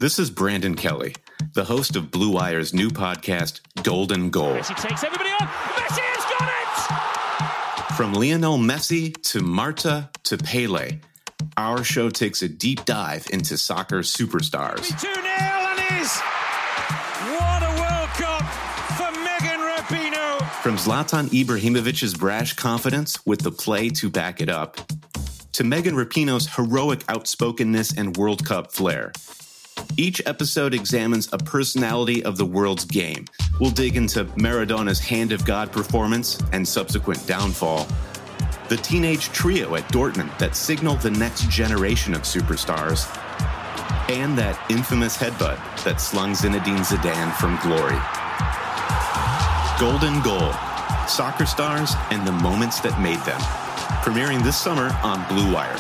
This is Brandon Kelly, the host of Blue Wire's new podcast, Golden Goal. Messi takes everybody on. Messi has got it! From Lionel Messi to Marta to Pele, our show takes a deep dive into soccer superstars. 2-0 and is. What a World Cup for Megan Rapinoe. From Zlatan Ibrahimovic's brash confidence with the play to back it up, to Megan Rapinoe's heroic outspokenness and World Cup flair. Each episode examines a personality of the world's game. We'll dig into Maradona's Hand of God performance and subsequent downfall, the teenage trio at Dortmund that signal the next generation of superstars, and that infamous headbutt that slung Zinedine Zidane from glory. Golden Goal, soccer stars and the moments that made them. Premiering this summer on Blue Wire.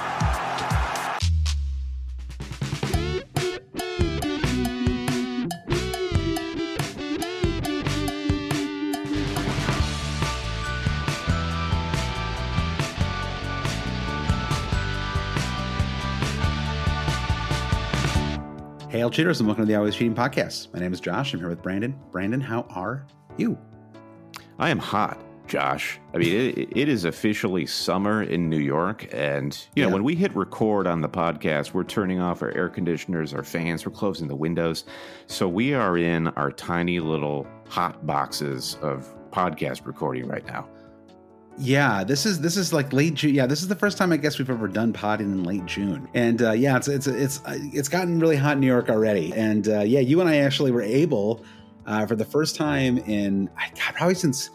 Hail cheaters and welcome to the Always Cheating Podcast. My name is Josh. I'm here with Brandon. Brandon, how are you? I am hot, Josh. I mean, it is officially summer in New York. And, you know, when we hit record on the podcast, we're turning off our air conditioners, our fans, we're closing the windows. So we are in our tiny little hot boxes of podcast recording right now. Yeah, this is like late June. Yeah, this is the first time I guess we've ever done podding in late June. And it's gotten really hot in New York already. And you and I actually were able for the first time in probably since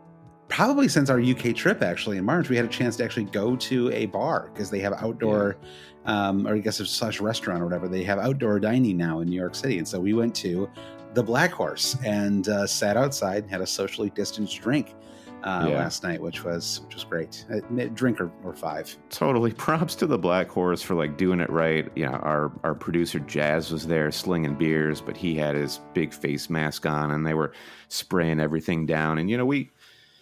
our UK trip actually in March, we had a chance to actually go to a bar because they have outdoor or I guess / restaurant or whatever. They have outdoor dining now in New York City. And so we went to the Black Horse and sat outside and had a socially distanced drink. Last night, which was great. A drink or five. Totally. Props to the Black Horse for like doing it right. You know, our producer Jazz was there slinging beers, but he had his big face mask on and they were spraying everything down. And, you know, we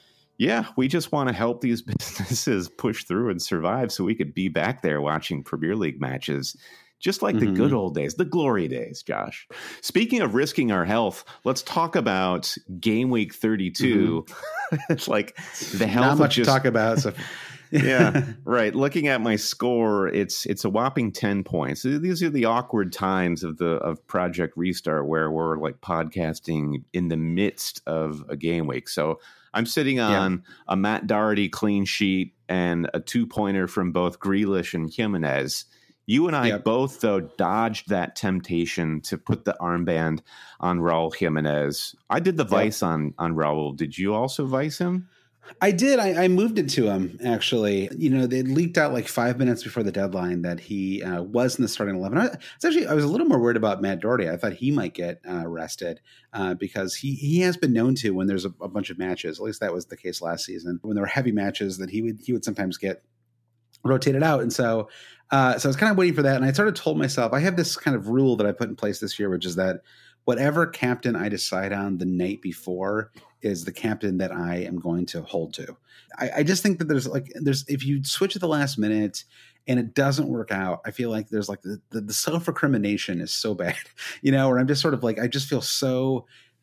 just want to help these businesses push through and survive so we could be back there watching Premier League matches. Just like the good old days, the glory days, Josh. Speaking of risking our health, let's talk about Game Week 32. It's like the health. Not much to talk about. So. Yeah, right. Looking at my score, it's a whopping 10 points. These are the awkward times of Project Restart where we're like podcasting in the midst of a game week. So I'm sitting on a Matt Doherty clean sheet and a 2-pointer from both Grealish and Jimenez. You and I both, though, dodged that temptation to put the armband on Raul Jimenez. I did the vice on Raul. Did you also vice him? I did. I moved it to him, actually. You know, they leaked out like 5 minutes before the deadline that he was in the starting 11. I was a little more worried about Matt Doherty. I thought he might get rested because he has been known to, when there's a bunch of matches, at least that was the case last season, when there were heavy matches, that he would sometimes get rotated out. And so I was kind of waiting for that. And I sort of told myself, I have this kind of rule that I put in place this year, which is that whatever captain I decide on the night before is the captain that I am going to hold to. I just think that there's if you switch at the last minute and it doesn't work out, I feel like there's like the self-recrimination is so bad, you know, where I'm just sort of like, I just feel so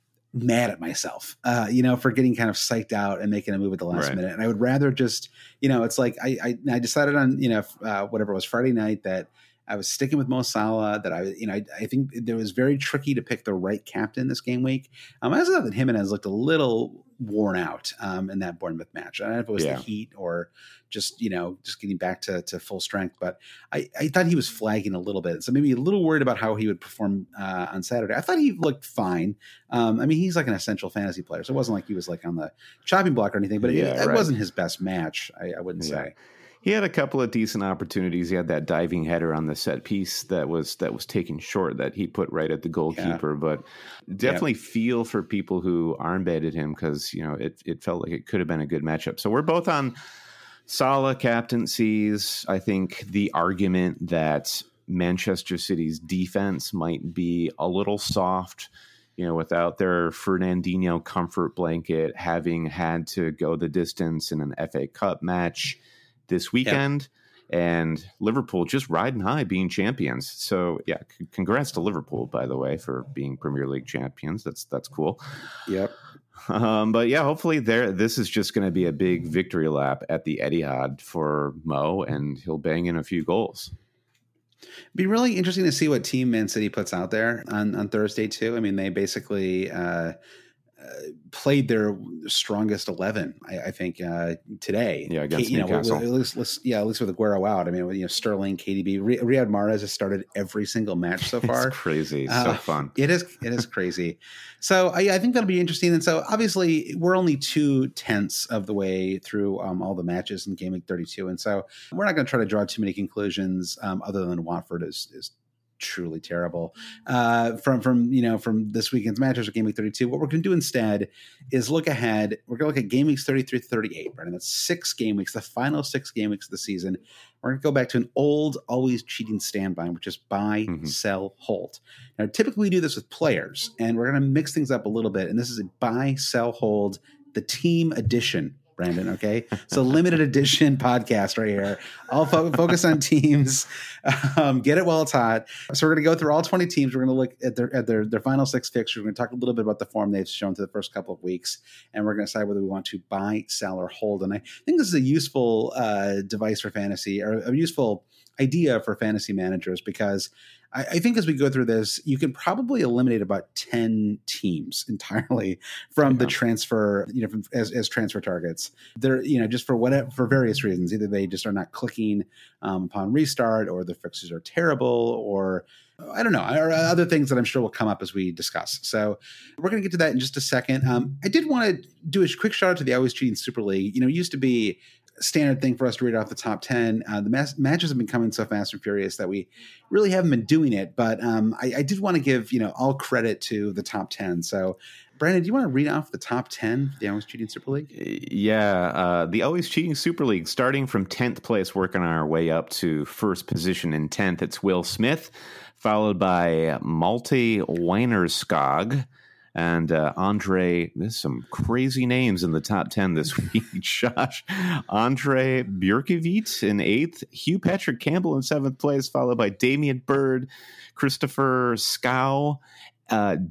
mad at myself, for getting kind of psyched out and making a move at the last minute. And I would rather just, it's like I decided on, whatever it was, Friday night, that I was sticking with Mo Salah, that I think it was very tricky to pick the right captain this game week. I also thought that Jimenez looked a little worn out in that Bournemouth match. I don't know if it was the heat or just getting back to full strength, but I thought he was flagging a little bit. So maybe a little worried about how he would perform on Saturday. I thought he looked fine. He's like an essential fantasy player, so it wasn't like he was like on the chopping block or anything, but it wasn't his best match, I wouldn't say. He had a couple of decent opportunities. He had that diving header on the set piece that was taken short that he put right at the goalkeeper. But definitely feel for people who armbanded him because, it felt like it could have been a good matchup. So we're both on Salah captaincies. I think the argument that Manchester City's defense might be a little soft, without their Fernandinho comfort blanket, having had to go the distance in an FA Cup match this weekend. and Liverpool just riding high, being champions. So yeah, congrats to Liverpool, by the way, for being Premier League champions. That's cool. Yep. But yeah, hopefully this is just going to be a big victory lap at the Etihad for Mo, and he'll bang in a few goals. Be really interesting to see what team Man City puts out there on Thursday too. I mean, they basically played their strongest 11, I think, today. Yeah, against Newcastle. At least with Aguero out. I mean, Sterling, KDB, Riyad Mahrez has started every single match so far. It's crazy. So fun. It is crazy. So I think that'll be interesting. And so obviously we're only 2/10 of the way through all the matches in Game Week 32. And so we're not going to try to draw too many conclusions other than Watford is truly terrible from this weekend's matches or Game Week 32. What we're going to do instead is look ahead. We're going to look at Game Weeks 33 to 38, right? And that's 6 game weeks, the final 6 game weeks of the season. We're going to go back to an old, always cheating standby, which is buy, sell, hold. Now, typically we do this with players, and we're going to mix things up a little bit. And this is a buy, sell, hold, the team edition, Brandon. Okay. So limited edition podcast right here. I'll focus on teams, get it while it's hot. So we're going to go through all 20 teams. We're going to look at their final 6 fixtures. We're going to talk a little bit about the form they've shown through the first couple of weeks. And we're going to decide whether we want to buy, sell, or hold. And I think this is a useful device for fantasy, or a useful idea for fantasy managers, because I think as we go through this, you can probably eliminate about 10 teams entirely from the transfer, as transfer targets. They're, just for various reasons. Either they just are not clicking upon restart, or the fixes are terrible, or I don't know, or other things that I'm sure will come up as we discuss. So we're going to get to that in just a second. I did want to do a quick shout out to the Always Cheating Super League. It used to be standard thing for us to read off the top 10. The matches have been coming so fast and furious that we really haven't been doing it. But I did want to give, all credit to the top 10. So Brandon, do you want to read off the top 10 the Always Cheating Super League? Yeah. The Always Cheating Super League, starting from 10th place, working our way up to first position in 10th. It's Will Smith, followed by Malte Weinerskog. And Andre, there's some crazy names in the top 10 this week, Josh. Andre Bjorkevit in 8th, Hugh Patrick Campbell in 7th place, followed by Damian Bird, Christopher Scow, Damir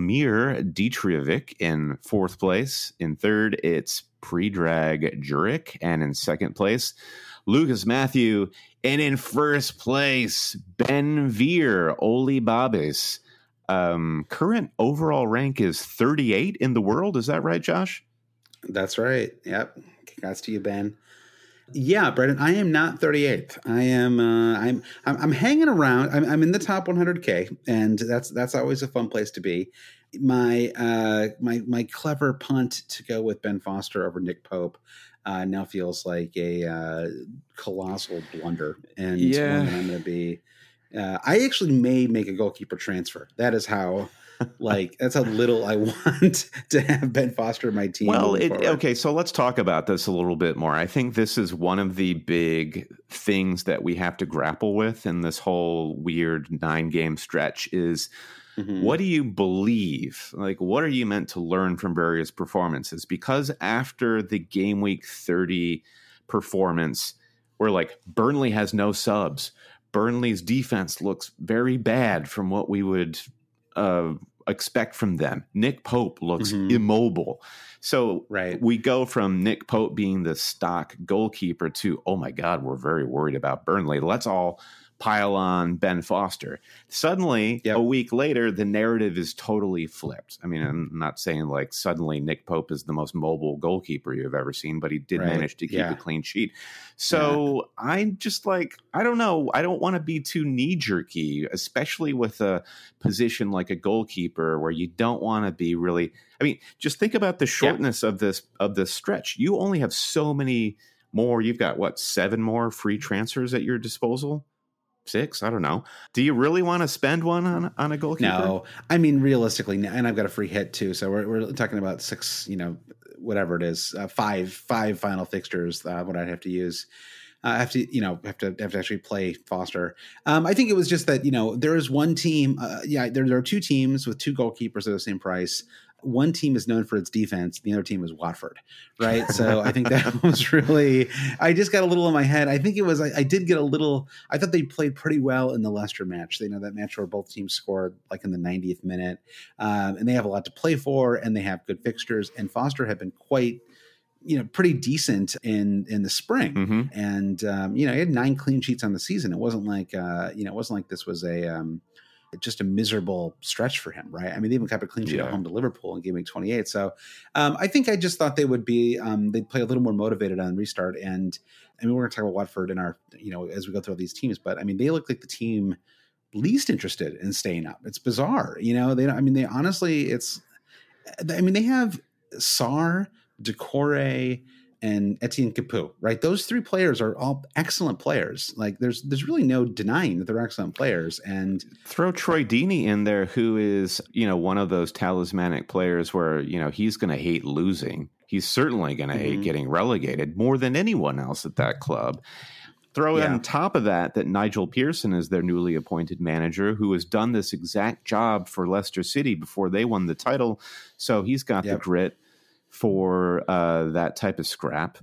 Dietrivik in 4th place. In 3rd, it's Predrag Jurek, and in 2nd place, Lucas Matthew. And in 1st place, Ben Veer, Oli Babis. Current overall rank is 38 in the world. Is that right, Josh? That's right. Yep. Congrats to you, Ben. Yeah, Brendan, I am not 38th. I am. I'm hanging around. I'm in the top 100K, and that's always a fun place to be. My clever punt to go with Ben Foster over Nick Pope now feels like a colossal blunder, and one that I'm going to be. I actually may make a goalkeeper transfer. That is how, that's how little I want to have Ben Foster in my team. Well, okay, so let's talk about this a little bit more. I think this is one of the big things that we have to grapple with in this whole weird 9-game stretch is what do you believe? What are you meant to learn from various performances? Because after the Game Week 30 performance, where Burnley has no subs, Burnley's defense looks very bad from what we would expect from them. Nick Pope looks immobile. So we go from Nick Pope being the stock goalkeeper to, oh my God, we're very worried about Burnley. Let's all pile on Ben Foster. Suddenly, a week later, the narrative is totally flipped. I mean, I'm not saying suddenly Nick Pope is the most mobile goalkeeper you've ever seen, but he did manage to keep a clean sheet. So I'm just I don't know. I don't want to be too knee-jerky, especially with a position like a goalkeeper where you don't want to be really. I mean, just think about the shortness of this stretch. You only have so many more. You've got 7 more free transfers at your disposal? 6? I don't know. Do you really want to spend one on a goalkeeper? No, I mean, realistically, and I've got a free hit too. So we're talking about 6, whatever it is, 5 final fixtures, what I'd have to use. have to actually play Foster. I think it was just that, there is one team. There are two teams with two goalkeepers at the same price. One team is known for its defense. The other team is Watford, right? So I think that was really, I just got a little in my head. I think it was, I did get a little, I thought they played pretty well in the Leicester match. That match where both teams scored like in the 90th minute. And they have a lot to play for, and they have good fixtures. And Foster had been quite, pretty decent in the spring. Mm-hmm. And, he had 9 clean sheets on the season. It wasn't like, this was just a miserable stretch for him, right? I mean, they even kept a clean sheet at home to Liverpool in game week 28. So I think I just thought they would be, they'd play a little more motivated on restart. And I mean, we're going to talk about Watford in our, as we go through all these teams, but I mean, they look like the team least interested in staying up. It's bizarre. They honestly, they have Sarr, Decore, and Etienne Capoue, right? Those 3 players are all excellent players. Like there's really no denying that they're excellent players. And throw Troy Deeney in there, who is, one of those talismanic players where, he's going to hate losing. He's certainly going to hate getting relegated more than anyone else at that club. Throw on top of that Nigel Pearson is their newly appointed manager, who has done this exact job for Leicester City before they won the title. So he's got the grit for that type of scrap.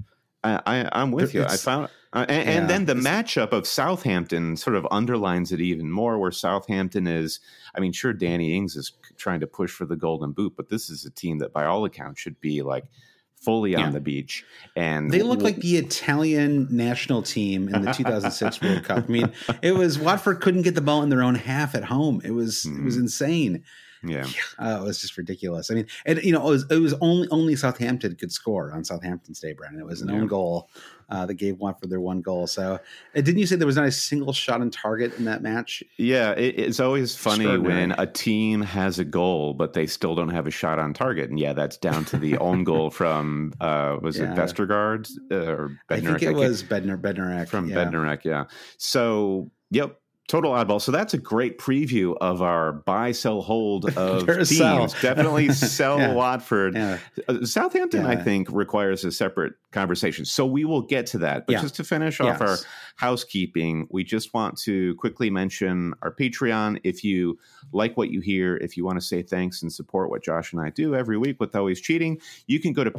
I'm with you. I found, and then the matchup of Southampton sort of underlines it even more, where Southampton is, sure, Danny Ings is trying to push for the Golden Boot, but this is a team that by all accounts should be like fully on the beach. And they look like the Italian national team in the 2006 World Cup. I mean, it was Watford couldn't get the ball in their own half at home. It was insane. Yeah. It was just ridiculous. I mean, and it was only Southampton could score on Southampton's day, Brandon. It was an own goal that gave Watford their one goal. So didn't you say there was not a single shot on target in that match? Yeah, it's always funny when a team has a goal, but they still don't have a shot on target. And that's down to the own goal from, was it Vestergaard or Bednarek? I think it was Bednarek. From Bednarek, So, total oddball. So that's a great preview of our buy, sell, hold of teams. Definitely sell Watford. Yeah. Southampton, I think, requires a separate conversation. So we will get to that. But just to finish off our housekeeping, we just want to quickly mention our Patreon. If you like what you hear, if you want to say thanks and support what Josh and I do every week with Always Cheating, you can go to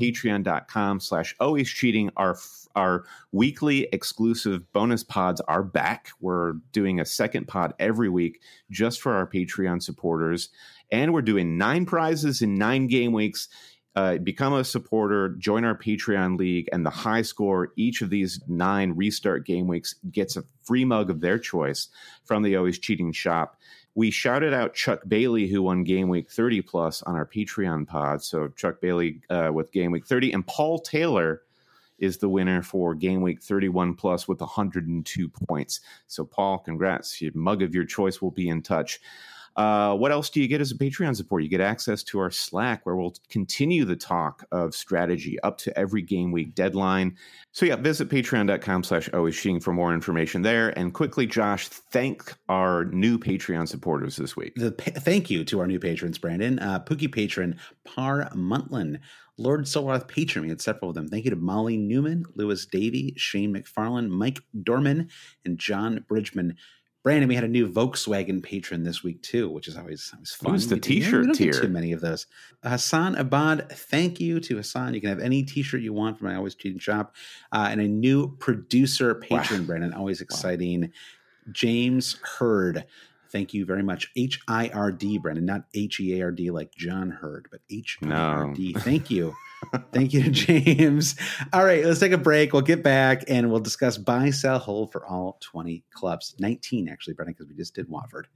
patreon.com/alwayscheating. Our weekly exclusive bonus pods are back. We're doing a second pod every week just for our Patreon supporters. And we're doing 9 prizes in 9 game weeks. Become a supporter, join our Patreon league, and the high score each of these 9 restart game weeks gets a free mug of their choice from the Always Cheating shop. We shouted out Chuck Bailey, who won Game Week 30 plus on our Patreon pod. So Chuck Bailey with Game Week 30, and Paul Taylor is the winner for Game Week 31 plus with 102 points. So Paul, congrats. Your mug of your choice will be in touch. What else do you get as a Patreon supporter? You get access to our Slack, where we'll continue the talk of strategy up to every game week deadline. So visit patreon.com/alwayscheating for more information there. And quickly, Josh, thank our new Patreon supporters this week. Thank you to our new patrons, Brandon. Pookie patron, Par Muntlin, Lord Solroth patron. We had several of them. Thank you to Molly Newman, Lewis Davey, Shane McFarland, Mike Dorman, and John Bridgman. Brandon, we had a new Volkswagen patron this week too, which is always fun. Who's the T-shirt we don't tier? Get too many of those. Hassan Abad, thank you to Hassan. You can have any T-shirt you want from my Always Cheating shop, and a new producer patron, Brandon. Always exciting. Wow. James Hurd. Thank you very much. H-I-R-D, Brandon, not H-E-A-R-D like John Hurd, but H-I-R-D. No. Thank you. Thank you to James. All right, let's take a break. We'll get back and we'll discuss buy, sell, hold for all 20 clubs. 19, actually, Brandon, because we just did Watford.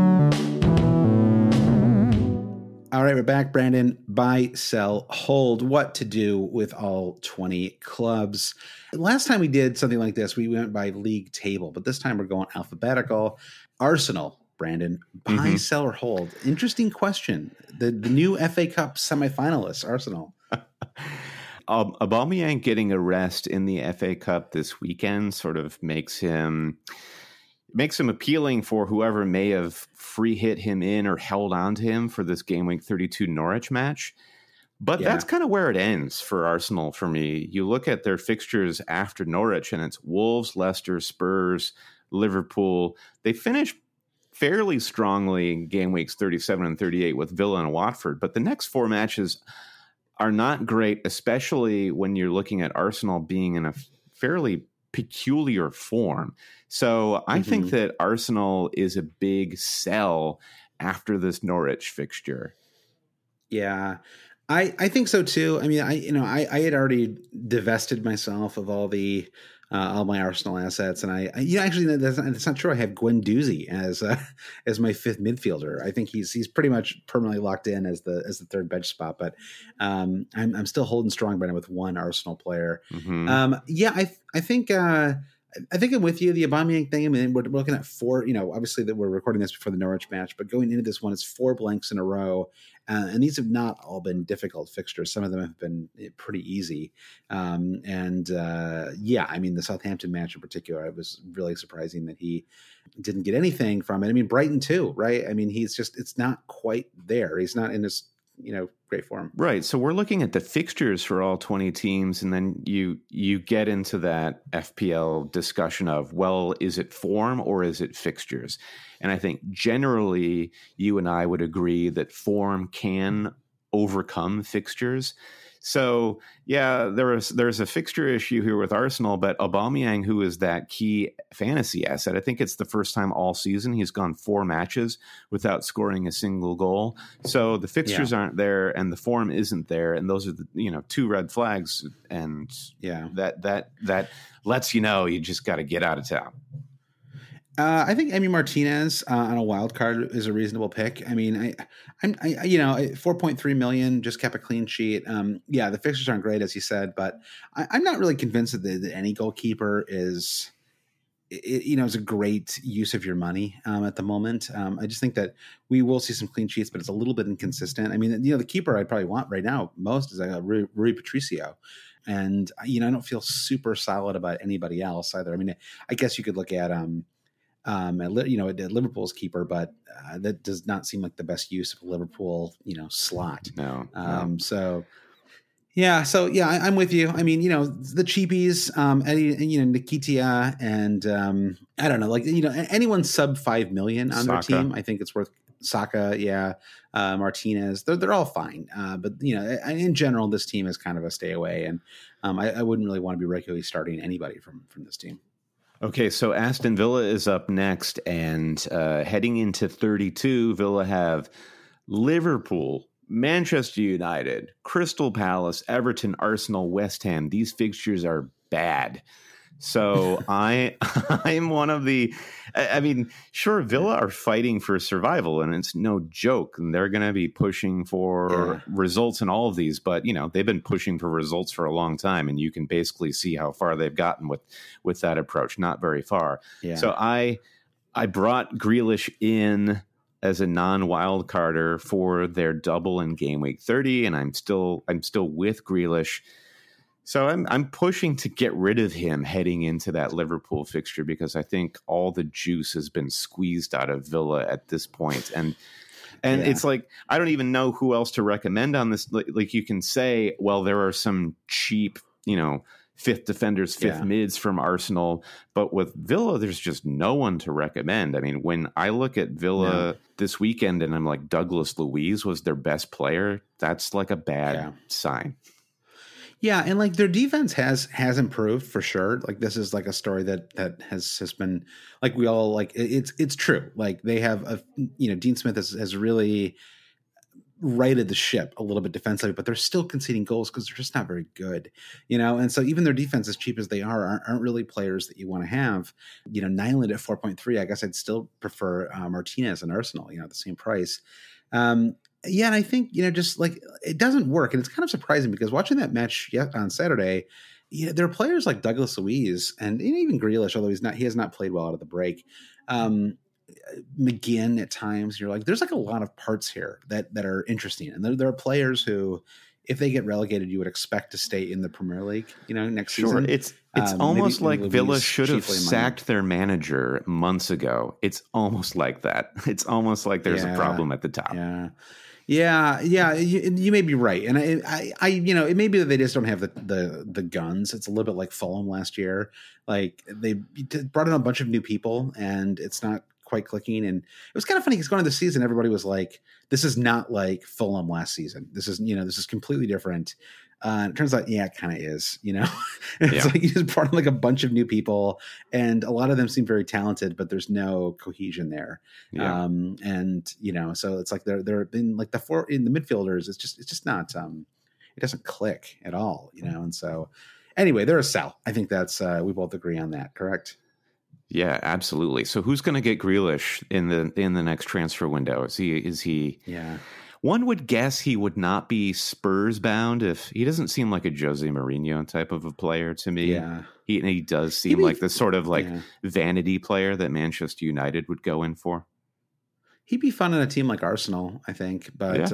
All right, we're back, Brandon. Buy, sell, hold. What to do with all 20 clubs. Last time we did something like this, we went by league table, but this time we're going alphabetical. Arsenal, Brandon, buy, sell, or hold? Interesting question. The new FA Cup semifinalists, Arsenal. Aubameyang getting a rest in the FA Cup this weekend sort of makes him appealing for whoever may have free hit him in or held on to him for this Game Week 32 Norwich match. But Yeah. that's kind of where it ends for Arsenal for me. You look at their fixtures after Norwich, and it's Wolves, Leicester, Spurs, Liverpool. They finish fairly strongly in game weeks 37 and 38 with Villa and Watford. But the next 4 matches are not great, especially when you're looking at Arsenal being in a fairly peculiar form. So I think that Arsenal is a big sell after this Norwich fixture. Yeah, I think so too. I mean, I had already divested myself of all my Arsenal assets, and I actually that's not true. I have Guendouzi as my 5th midfielder. I think he's pretty much permanently locked in as the 3rd bench spot. But I'm still holding strong by with 1 Arsenal player. I think I'm with you. The Aubameyang thing. I mean, we're looking at 4. Obviously that we're recording this before the Norwich match, but going into this one, it's 4 blanks in a row, and these have not all been difficult fixtures. Some of them have been pretty easy. I mean, the Southampton match in particular, it was really surprising that he didn't get anything from it. I mean, Brighton too, right? I mean, it's not quite there. He's not in his great form. Right. So we're looking at the fixtures for all 20 teams, and then you get into that FPL discussion of, well, is it form or is it fixtures? And I think generally you and I would agree that form can overcome fixtures. So, yeah, there's a fixture issue here with Arsenal, but Aubameyang, who is that key fantasy asset, I think it's the first time all season he's gone 4 matches without scoring a single goal. So the fixtures aren't there and the form isn't there, and those are the 2 red flags, and that lets you just got to get out of town. I think Emi Martinez on a wild card is a reasonable pick. I mean, I'm 4.3 million, just kept a clean sheet. The fixtures aren't great, as you said, but I'm not really convinced that any goalkeeper is a great use of your money at the moment. I just think that we will see some clean sheets, but it's a little bit inconsistent. I mean, the keeper I'd probably want right now most is Rui Patricio. And, I don't feel super solid about anybody else either. I mean, I guess you could look at Liverpool's keeper, but that does not seem like the best use of a Liverpool, slot. No. I'm with you. I mean, the cheapies, Nketiah, and I don't know, anyone sub 5 million on their team, I think it's worth. Saka, Martinez, they're all fine. But in general, this team is kind of a stay away, and I wouldn't really want to be regularly starting anybody from this team. Okay, so Aston Villa is up next, and heading into 32, Villa have Liverpool, Manchester United, Crystal Palace, Everton, Arsenal, West Ham. These fixtures are bad. So I'm one of the, I mean, sure, Villa are fighting for survival, and it's no joke. And they're going to be pushing for results in all of these. But, they've been pushing for results for a long time, and you can basically see how far they've gotten with that approach. Not very far. Yeah. So I brought Grealish in as a non-wild carder for their double in game week 30, and I'm still with Grealish. So I'm pushing to get rid of him heading into that Liverpool fixture, because I think all the juice has been squeezed out of Villa at this point. And it's like, I don't even know who else to recommend on this. Like you can say, well, there are some cheap, 5th defenders, 5th mids from Arsenal. But with Villa, there's just no one to recommend. I mean, when I look at Villa this weekend and I'm like, Douglas Luiz was their best player, that's like a bad sign. Yeah, and their defense has improved for sure. This is a story that has been we all it's true. They have Dean Smith has really righted the ship a little bit defensively, but they're still conceding goals because they're just not very good, and so even their defense, as cheap as they aren't really players that you want to have. Nyland at 4.3, I guess I'd still prefer Martinez and Arsenal, at the same price. And I think, just it doesn't work. And it's kind of surprising because watching that match on Saturday, there are players like Douglas Luiz and even Grealish, although he has not played well out of the break. McGinn at times, you're there's a lot of parts here that are interesting. And there are players who, if they get relegated, you would expect to stay in the Premier League, next season. It's almost like Villa should have sacked their manager months ago. It's almost like that. It's almost like there's a problem at the top. Yeah, you may be right, and I, it may be that they just don't have the guns. It's a little bit like Fulham last year. Like they brought in a bunch of new people, and it's not quite clicking. And it was kind of funny because going into the season, everybody was like, "This is not like Fulham last season. This is completely different." It turns out, yeah, it kind of is, It's like you just brought in like a bunch of new people, and a lot of them seem very talented, but there's no cohesion there. Yeah. So it's like they're in like in the midfielders. It's just not. It doesn't click at all, And so, anyway, they're a sell. I think that's we both agree on that. Correct? Yeah, absolutely. So who's going to get Grealish in the next transfer window? Is he? Yeah. One would guess he would not be Spurs bound. If he doesn't seem like a Jose Mourinho type of a player to me. Yeah. He does seem like the sort of vanity player that Manchester United would go in for. He'd be fun on a team like Arsenal, I think, but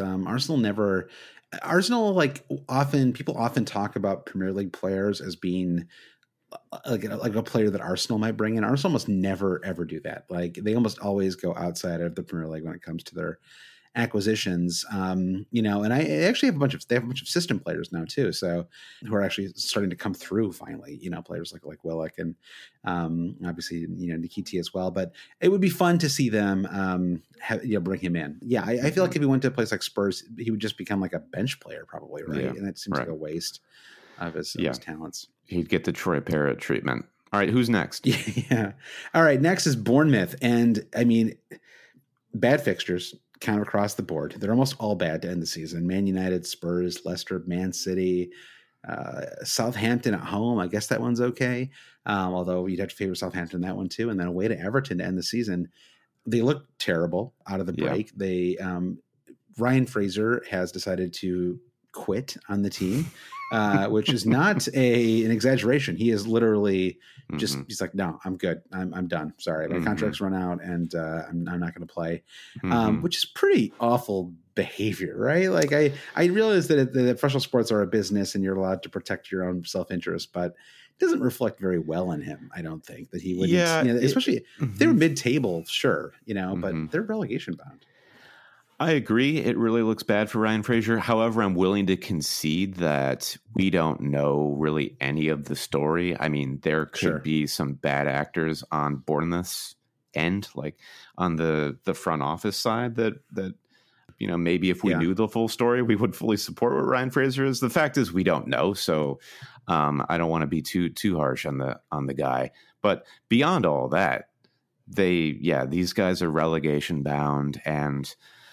Arsenal people often talk about Premier League players as being like a player that Arsenal might bring in. Arsenal almost never ever do that. Like they almost always go outside of the Premier League when it comes to their acquisitions, and I actually have they have a bunch of system players now too, so who are actually starting to come through finally, players like Willock and obviously Nikiti as well. But it would be fun to see them bring him in. Yeah, I feel like if he went to a place like Spurs, he would just become like a bench player probably, right? And that seems like a waste of his talents. He'd get the Troy Parrott treatment. All right, who's next? Yeah. All right, next is Bournemouth, and I mean, bad fixtures kind of across the board. They're almost all bad to end the season. Man United, Spurs, Leicester, Man City, Southampton at home. I guess that one's okay. Although you'd have to favor Southampton that one too. And then away to Everton to end the season. They look terrible out of the break. Yeah. They Ryan Fraser has decided to quit on the team, which is not an exaggeration. He is literally just he's like, no, I'm good. I'm done. Sorry, my contract's run out, and I'm not going to play, which is pretty awful behavior, right? Like I realize that professional sports are a business, and you're allowed to protect your own self-interest, but it doesn't reflect very well on him. I don't think that he would, especially if they were mid-table, sure, but they're relegation bound. I agree. It really looks bad for Ryan Fraser. However, I'm willing to concede that we don't know really any of the story. I mean, there could be some bad actors on Bournemouth's end, like on the front office side that maybe if we knew the full story, we would fully support what Ryan Fraser is. The fact is we don't know. So I don't want to be too harsh on the guy. But beyond all that, these guys are relegation bound, and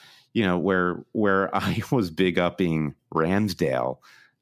where I was big upping Ramsdale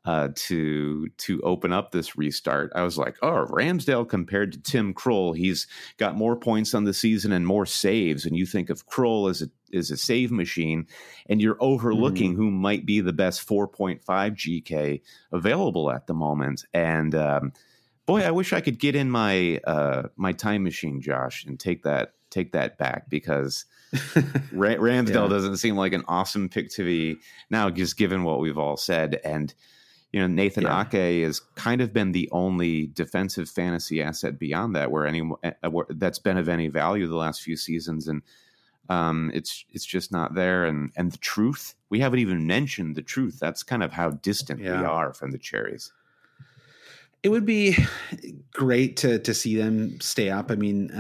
to open up this restart, I was like, oh, Ramsdale compared to Tim Krul, he's got more points on the season and more saves. And you think of Krul as a save machine, and you're overlooking who might be the best 4.5 GK available at the moment. And boy, I wish I could get in my my time machine, Josh, and take that back, because Ramsdale doesn't seem like an awesome pick to be now, just given what we've all said. And Nathan Ake has kind of been the only defensive fantasy asset beyond that where that's been of any value the last few seasons, and it's just not there. And the truth, we haven't even mentioned the truth. That's kind of how distant we are from the Cherries. It would be great to see them stay up. I mean,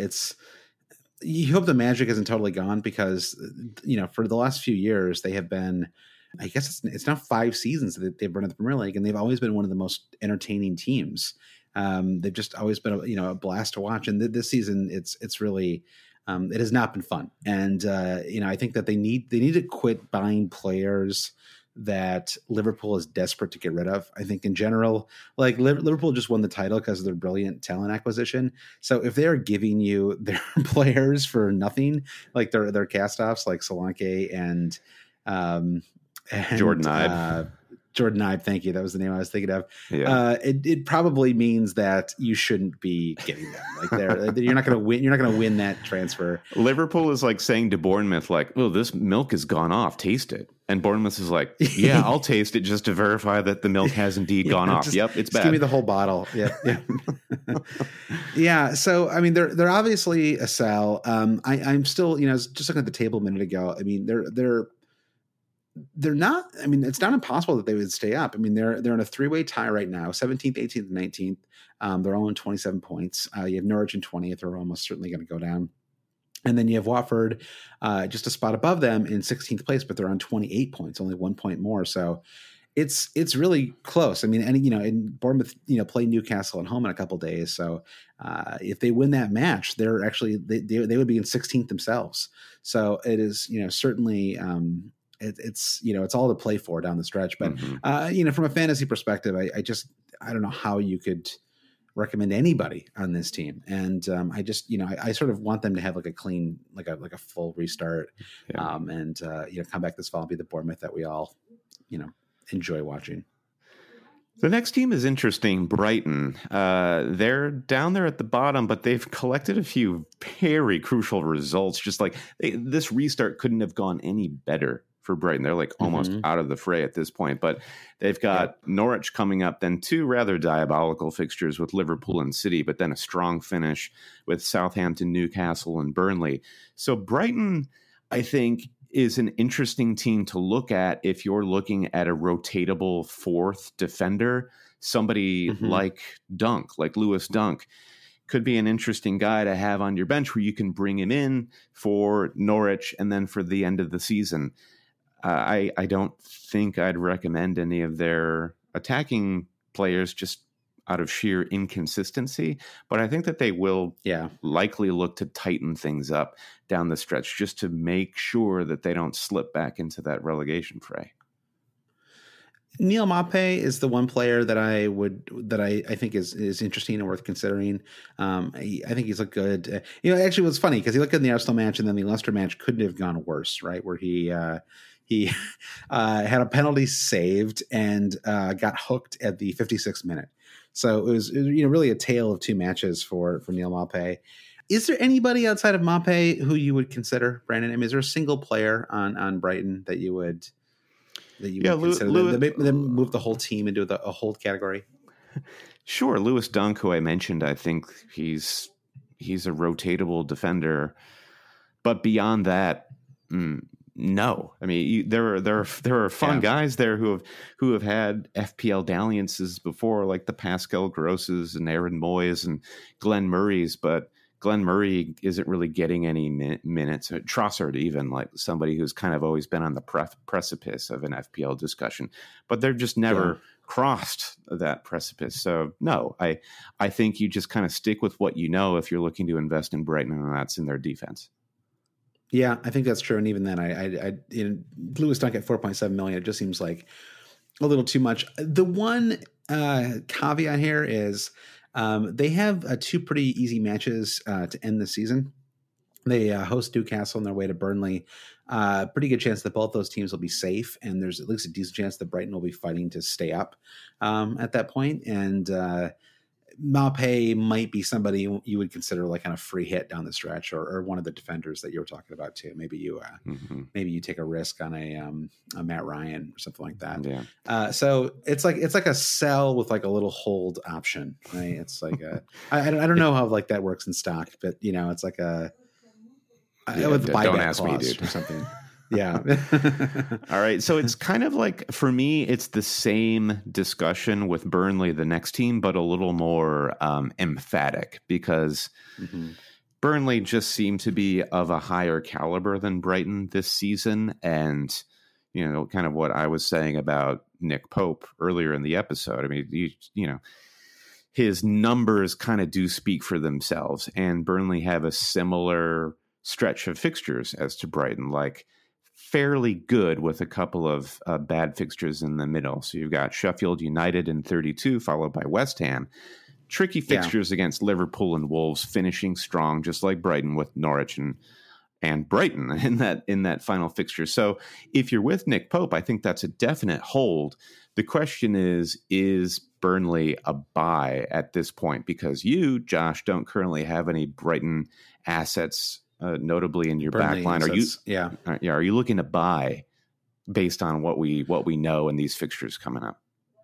you hope the magic isn't totally gone, because, for the last few years, they have been, I guess it's now 5 seasons that they've run in the Premier League, and they've always been one of the most entertaining teams. They've just always been a blast to watch. And this season, it's really, it has not been fun. And, I think that they need to quit buying players that Liverpool is desperate to get rid of. I think in general, like Liverpool just won the title because of their brilliant talent acquisition. So if they're giving you their players for nothing, like their cast-offs like Solanke and Jordan Ibe. Jordan Ibe, thank you. That was the name I was thinking of. Yeah. It probably means that you shouldn't be getting them. Like you're not going to win. You're not going to win that transfer. Liverpool is like saying to Bournemouth, like, "Oh, this milk has gone off. Taste it." And Bournemouth is like, "Yeah, I'll taste it just to verify that the milk has indeed gone off." Yep, it's bad. Give me the whole bottle. Yeah. Yeah. So I mean, they're obviously a sell. I'm still, just looking at the table a minute ago. I mean, they're they're not. I mean, it's not impossible that they would stay up. I mean, they're in a 3-way tie right now: 17th, 18th, and 19th. They're all in 27 points. You have Norwich in 20th; they're almost certainly going to go down. And then you have Watford, just a spot above them in 16th place, but they're on 28 points, only 1 point more. So it's really close. I mean, and Bournemouth, play Newcastle at home in a couple of days. So if they win that match, they're actually they would be in 16th themselves. So it is, certainly it's all to play for down the stretch. But from a fantasy perspective, I don't know how you could recommend anybody on this team. And I sort of want them to have like a clean, like a full restart, and come back this fall and be the Bournemouth that we all, enjoy watching. The next team is interesting, Brighton. They're down there at the bottom, but they've collected a few very crucial results. Just like this restart couldn't have gone any better for Brighton. They're like almost out of the fray at this point, but they've got Norwich coming up, then two rather diabolical fixtures with Liverpool and City, but then a strong finish with Southampton, Newcastle, and Burnley. So Brighton, I think, is an interesting team to look at if you're looking at a rotatable fourth defender. Somebody like Lewis Dunk could be an interesting guy to have on your bench where you can bring him in for Norwich and then for the end of the season. I don't think I'd recommend any of their attacking players just out of sheer inconsistency, but I think that they will likely look to tighten things up down the stretch just to make sure that they don't slip back into that relegation fray. Neal Maupay is the one player that I think is interesting and worth considering. I think he's looked good. Actually, it was funny because he looked good in the Arsenal match, and then the Leicester match couldn't have gone worse, right? Where he had a penalty saved and got hooked at the 56th minute. So it was really a tale of two matches for Neal Maupay. Is there anybody outside of Maupay who you would consider, Brandon? I mean, is there a single player on Brighton that you would consider? Then move the whole team into a hold category? Sure. Lewis Dunk, who I mentioned, I think he's a rotatable defender. But beyond that, no. I mean, there are fun guys there who have had FPL dalliances before, like the Pascal Grosses and Aaron Moyes and Glenn Murray's, but Glenn Murray isn't really getting any minutes. Trossard, even, like somebody who's kind of always been on the precipice of an FPL discussion, but they've just never crossed that precipice. So no, I think you just kind of stick with what you know if you're looking to invest in Brighton, and that's in their defense. Yeah, I think that's true. And even then, I Lewis Dunk at 4.7 million, it just seems like a little too much. The one caveat here is they have two pretty easy matches to end the season. They host Newcastle on their way to Burnley. Pretty good chance that both those teams will be safe, and there's at least a decent chance that Brighton will be fighting to stay up at that point. And Maupay might be somebody you would consider like kind of free hit down the stretch, or one of the defenders that you were talking about too. Maybe you take a risk on a Matt Ryan or something like that. Yeah. So it's like a sell with like a little hold option, right? It's like I don't know how like that works in stock, but it's like a with the buyback clause or something. Yeah. All right. So it's kind of like, for me, it's the same discussion with Burnley, the next team, but a little more emphatic, because Burnley just seem to be of a higher caliber than Brighton this season. And, kind of what I was saying about Nick Pope earlier in the episode. I mean, his numbers kind of do speak for themselves, and Burnley have a similar stretch of fixtures as to Brighton, like fairly good with a couple of bad fixtures in the middle. So you've got Sheffield United in 32, followed by West Ham. Tricky fixtures against Liverpool and Wolves, finishing strong, just like Brighton, with Norwich and Brighton in that final fixture. So if you're with Nick Pope, I think that's a definite hold. The question is Burnley a buy at this point? Because you, Josh, don't currently have any Brighton assets notably in your back line. Are you looking to buy based on what we know in these fixtures coming up?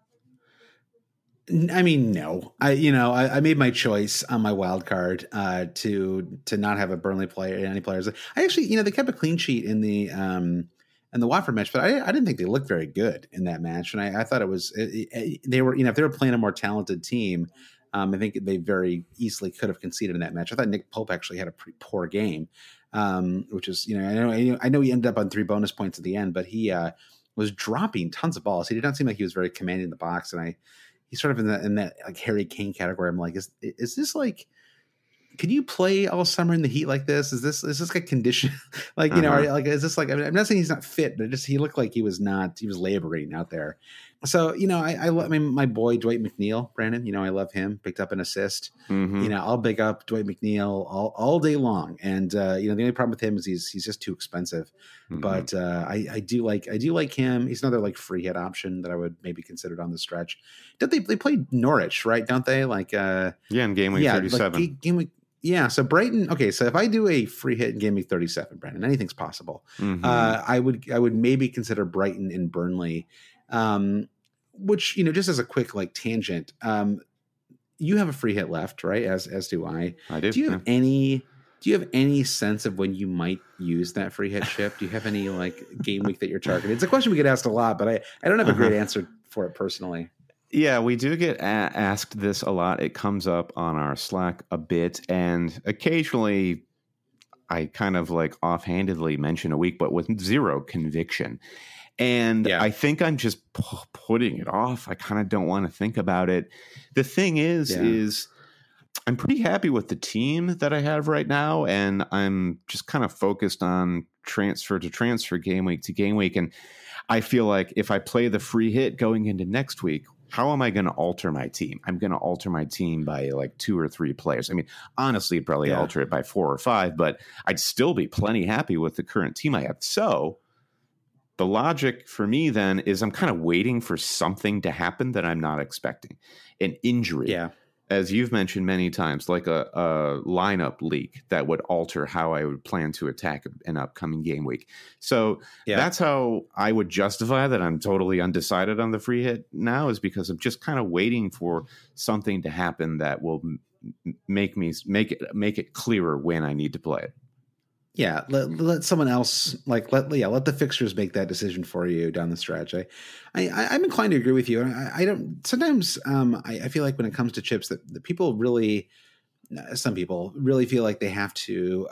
I mean, no. I made my choice on my wild card to not have a Burnley player, any players. I actually, they kept a clean sheet in the in the Watford match, but I didn't think they looked very good in that match. And I thought they were, if they were playing a more talented team, I think they very easily could have conceded in that match. I thought Nick Pope actually had a pretty poor game, which is, I know he ended up on 3 bonus points at the end, but he was dropping tons of balls. He did not seem like he was very commanding the box. And he's sort of in that like Harry Kane category. I'm like, is this like, can you play all summer in the heat like this? Is this like a condition? Like, is this like, I'm not saying he's not fit, but he looked like he was laboring out there. So, I mean, my boy, Dwight McNeil, Brandon, I love him, picked up an assist. Mm-hmm. I'll big up Dwight McNeil all day long. And, the only problem with him is he's just too expensive, but I do like him. He's another like free hit option that I would maybe consider on the stretch. Don't they played Norwich, right? Don't they in game week 37. Like game week. Yeah, so Brighton. Okay, so if I do a free hit in game week 37, Brandon, anything's possible. Mm-hmm. I would maybe consider Brighton and Burnley, which just as a quick like tangent. You have a free hit left, right? As do I. I do. Do you have any sense of when you might use that free hit chip? Do you have any like game week that you're targeting? It's a question we get asked a lot, but I don't have a great answer for it personally. Yeah, we do get asked this a lot. It comes up on our Slack a bit, and occasionally I kind of like offhandedly mention a week, but with zero conviction. And I think I'm just putting it off. I kind of don't want to think about it. The thing is I'm pretty happy with the team that I have right now, and I'm just kind of focused on transfer to transfer, game week to game week. And I feel like if I play the free hit going into next week, how am I going to alter my team? I'm going to alter my team by like 2 or 3 players. I mean, honestly, I'd probably alter it by 4 or 5, but I'd still be plenty happy with the current team I have. So the logic for me then is I'm kind of waiting for something to happen that I'm not expecting. An injury. Yeah. As you've mentioned many times, like a lineup leak that would alter how I would plan to attack an upcoming game week. So that's how I would justify that I'm totally undecided on the free hit now, is because I'm just kind of waiting for something to happen that will make it clearer when I need to play it. Yeah, let someone else let the fixtures make that decision for you down the stretch. I'm inclined to agree with you. I don't sometimes I feel like when it comes to chips that some people really feel like they have to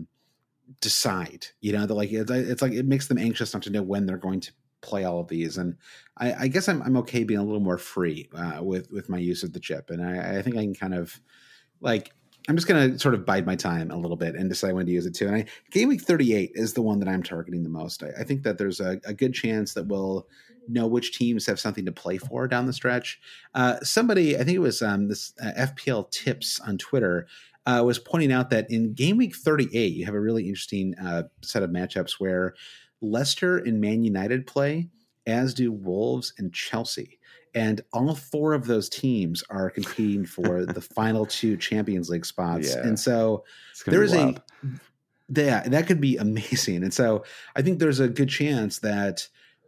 decide. That like it's like it makes them anxious not to know when they're going to play all of these. And I guess I'm okay being a little more free with my use of the chip. And I think I can kind of like. I'm just going to sort of bide my time a little bit and decide when to use it too. And game week 38 is the one that I'm targeting the most. I think that there's a good chance that we'll know which teams have something to play for down the stretch. Somebody, I think it was this FPL Tips on Twitter, was pointing out that in game week 38, you have a really interesting set of matchups where Leicester and Man United play, as do Wolves and Chelsea. And all 4 of those teams are competing for the final 2 Champions League spots. Yeah. And so there is that could be amazing. And so I think there's a good chance that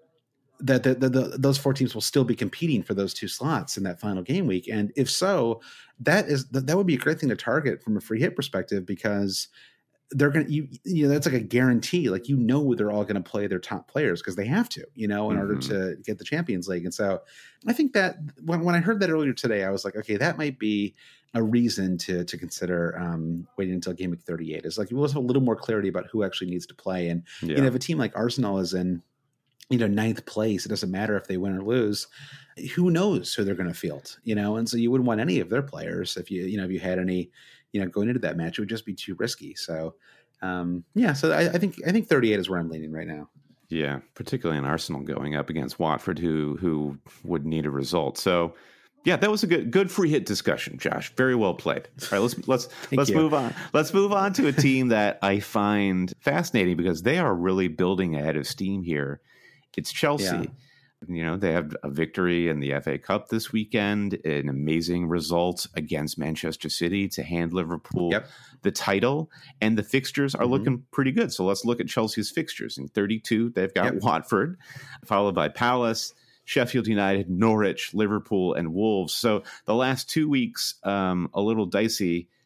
those 4 teams will still be competing for those 2 slots in that final game week. And if so, that would be a great thing to target from a free hit perspective, because they're going to, that's like a guarantee. Like, they're all going to play their top players because they have to, in order to get the Champions League. And so I think that when I heard that earlier today, I was like, okay, that might be a reason to consider waiting until game week 38. It's like, we'll have a little more clarity about who actually needs to play. And, if a team like Arsenal is in, 9th place, it doesn't matter if they win or lose. Who knows who they're going to field, and so you wouldn't want any of their players if if you had any, going into that match. It would just be too risky. So, so I think 38 is where I'm leaning right now. Yeah, particularly in Arsenal going up against Watford, who would need a result. So, yeah, that was a good free hit discussion, Josh. Very well played. All right, let's move on. Let's move on to a team that I find fascinating because they are really building ahead of steam here. It's Chelsea. Yeah. They have a victory in the FA Cup this weekend, an amazing result against Manchester City to hand Liverpool the title, and the fixtures are looking pretty good. So let's look at Chelsea's fixtures. In 32, they've got Watford, followed by Palace, Sheffield United, Norwich, Liverpool, and Wolves. So the last 2 weeks, a little dicey.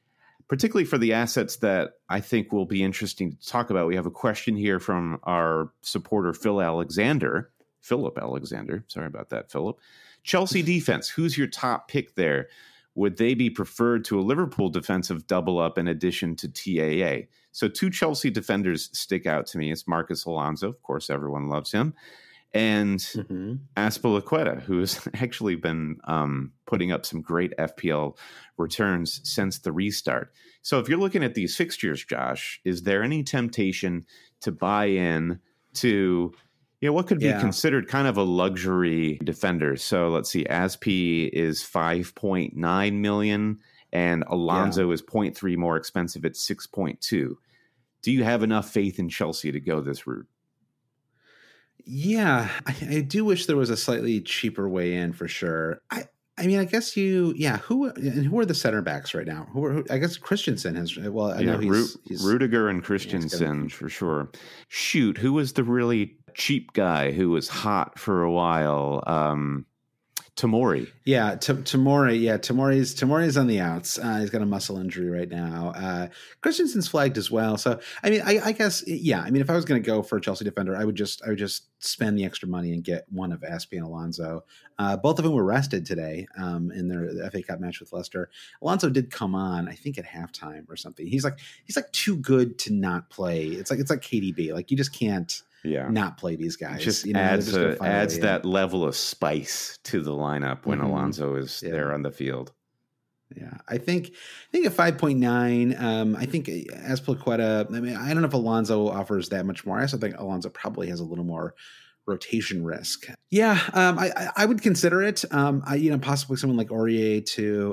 particularly for the assets that I think will be interesting to talk about. We have a question here from our supporter, Philip Alexander. Sorry about that, Philip. Chelsea defense, who's your top pick there? Would they be preferred to a Liverpool defensive double up in addition to TAA? So 2 Chelsea defenders stick out to me. It's Marcos Alonso. Of course, everyone loves him. And Azpilicueta, who has actually been putting up some great FPL returns since the restart. So if you're looking at these fixtures, Josh, is there any temptation to buy in to what could be considered kind of a luxury defender? So let's see, Azpi is 5.9 million and Alonso is 0.3 more expensive at 6.2. Do you have enough faith in Chelsea to go this route? Yeah, I do wish there was a slightly cheaper way in for sure. I mean, I guess who are the center backs right now? I guess Christensen has. Well, I know he's Rudiger and Christensen for sure. Shoot, who was the really cheap guy who was hot for a while? Tomori. Yeah, Tomori. Yeah, Tomori's on the outs. He's got a muscle injury right now. Christensen's flagged as well. So, I mean, I guess, yeah. I mean, if I was going to go for a Chelsea defender, I would just spend the extra money and get one of Azpi and Alonso. Both of them were rested today in their FA Cup match with Leicester. Alonso did come on, I think, at halftime or something. He's like too good to not play. It's like KDB. Like you just can't. Not play these guys. Just adds that level of spice to the lineup when Alonso is there on the field. Yeah, I think at 5.9. I think Azpilicueta. I mean, I don't know if Alonso offers that much more. I also think Alonso probably has a little more rotation risk. Yeah, I would consider it. Possibly someone like Aurier to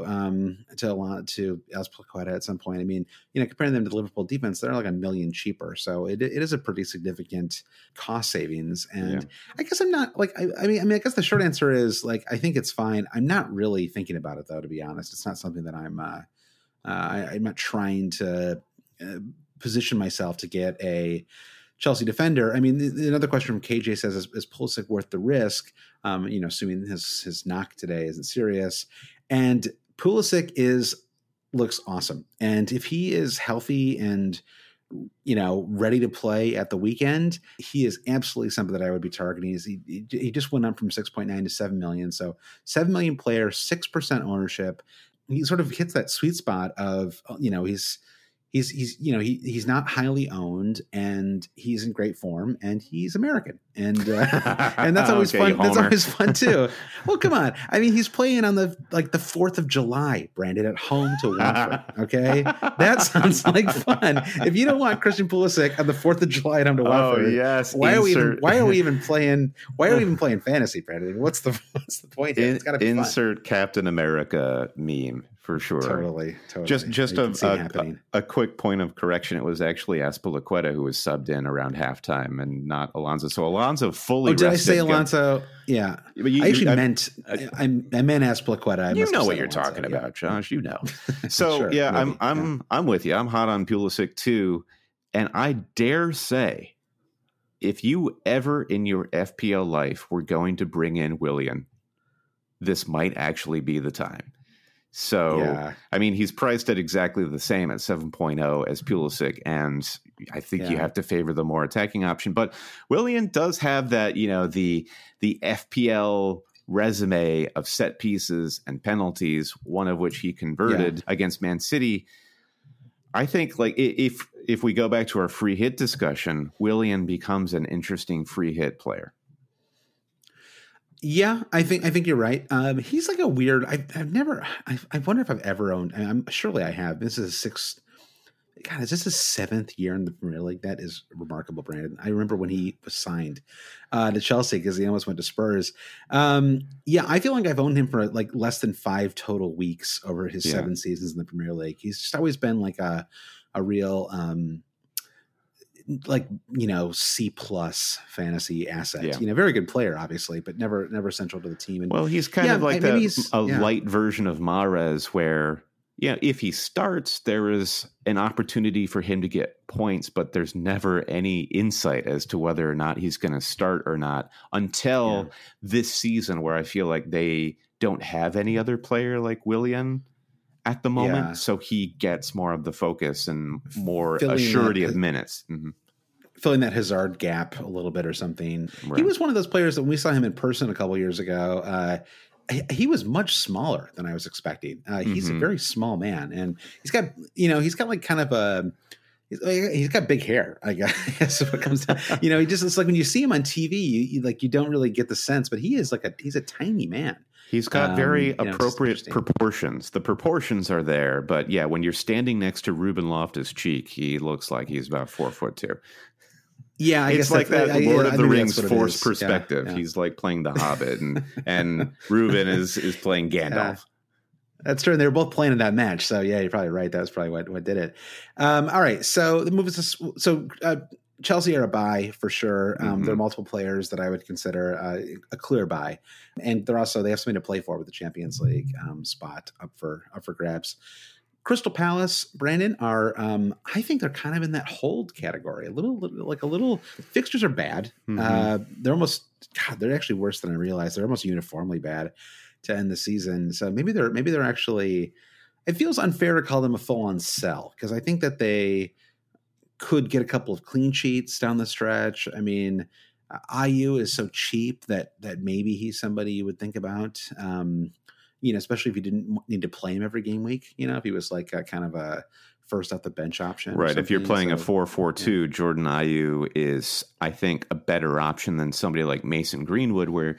Azpilicueta at some point. I mean, comparing them to the Liverpool defense, they're like $1 million cheaper. So it is a pretty significant cost savings. And I guess I'm not like, I mean, I guess the short answer is like, I think it's fine. I'm not really thinking about it though, to be honest. It's not something that I'm not trying to position myself to get a Chelsea defender. I mean, another question from KJ says, is Pulisic worth the risk? Assuming his knock today isn't serious. And Pulisic looks awesome. And if he is healthy and, ready to play at the weekend, he is absolutely something that I would be targeting. He just went up from 6.9 to 7 million. So 7 million player, 6% ownership. He sort of hits that sweet spot of, he's not highly owned and he's in great form and he's American and that's always fun. Homer. That's always fun too. Well, come on. I mean, he's playing on the 4th of July, Brandon, at home to Watford. Okay. That sounds like fun. If you don't want Christian Pulisic on the 4th of July at home to Watford, why are we even playing fantasy, Brandon? What's the point here? It's gotta be insert fun. Captain America meme. For sure. Totally. Just a quick point of correction. It was actually Azpilicueta who was subbed in around halftime and not Alonso. So Alonso fully rested. Did I say Alonso? Yeah. I meant Azpilicueta. You know what you're talking about, Josh. You know. So, sure, I'm with you. I'm hot on Pulisic too. And I dare say, if you ever in your FPL life were going to bring in Willian, this might actually be the time. So, I mean, he's priced at exactly the same at 7.0 as Pulisic, and I think you have to favor the more attacking option. But Willian does have that, the FPL resume of set pieces and penalties, one of which he converted against Man City. I think, like, if we go back to our free hit discussion, Willian becomes an interesting free hit player. Yeah, I think you're right. He's like a weird. I wonder if I've ever owned. Surely I have. This is is this his 7th year in the Premier League? That is remarkable, Brandon. I remember when he was signed to Chelsea because he almost went to Spurs. I feel like I've owned him for like less than 5 total weeks over his 7 seasons in the Premier League. He's just always been like a real. C+ fantasy asset. Very good player, obviously, but never central to the team. And he's kind of like a light version of Mahrez, where if he starts, there is an opportunity for him to get points, but there's never any insight as to whether or not he's going to start or not until this season, where I feel like they don't have any other player like Willian at the moment. Yeah. So he gets more of the focus and more Filling assurity that- of minutes. Mm-hmm. Filling that Hazard gap a little bit or something. Right. He was one of those players that when we saw him in person a couple years ago, he was much smaller than I was expecting. He's a very small man, and he's got like kind of a, he's got big hair, I guess. If it comes down, he just, it's like when you see him on TV, you don't really get the sense, but he's a tiny man. He's got very it's appropriate proportions. The proportions are there, but yeah, when you're standing next to Ruben Loftus-Cheek, he looks like he's about 4'2". Yeah, it's like that Lord of the Rings forced is. perspective. Yeah. He's like playing the Hobbit, and Ruben is playing Gandalf. That's true. They were both playing in that match, so yeah, you're probably right. That was probably what did it. All right, so the move is Chelsea are a buy for sure. There are multiple players that I would consider a clear buy, and they have something to play for with the Champions League spot up for grabs. Crystal Palace, Brandon, are I think they're kind of in that hold category. A little fixtures are bad. They're actually worse than I realized. They're almost uniformly bad to end the season. So maybe they're actually. It feels unfair to call them a full-on sell because I think that they could get a couple of clean sheets down the stretch. I mean, Ayew is so cheap that maybe he's somebody you would think about. Especially if you didn't need to play him every game week, if he was like a kind of a first off the bench option. Right. If you're playing a 4-4-2, Jordan Ayew is, I think, a better option than somebody like Mason Greenwood, where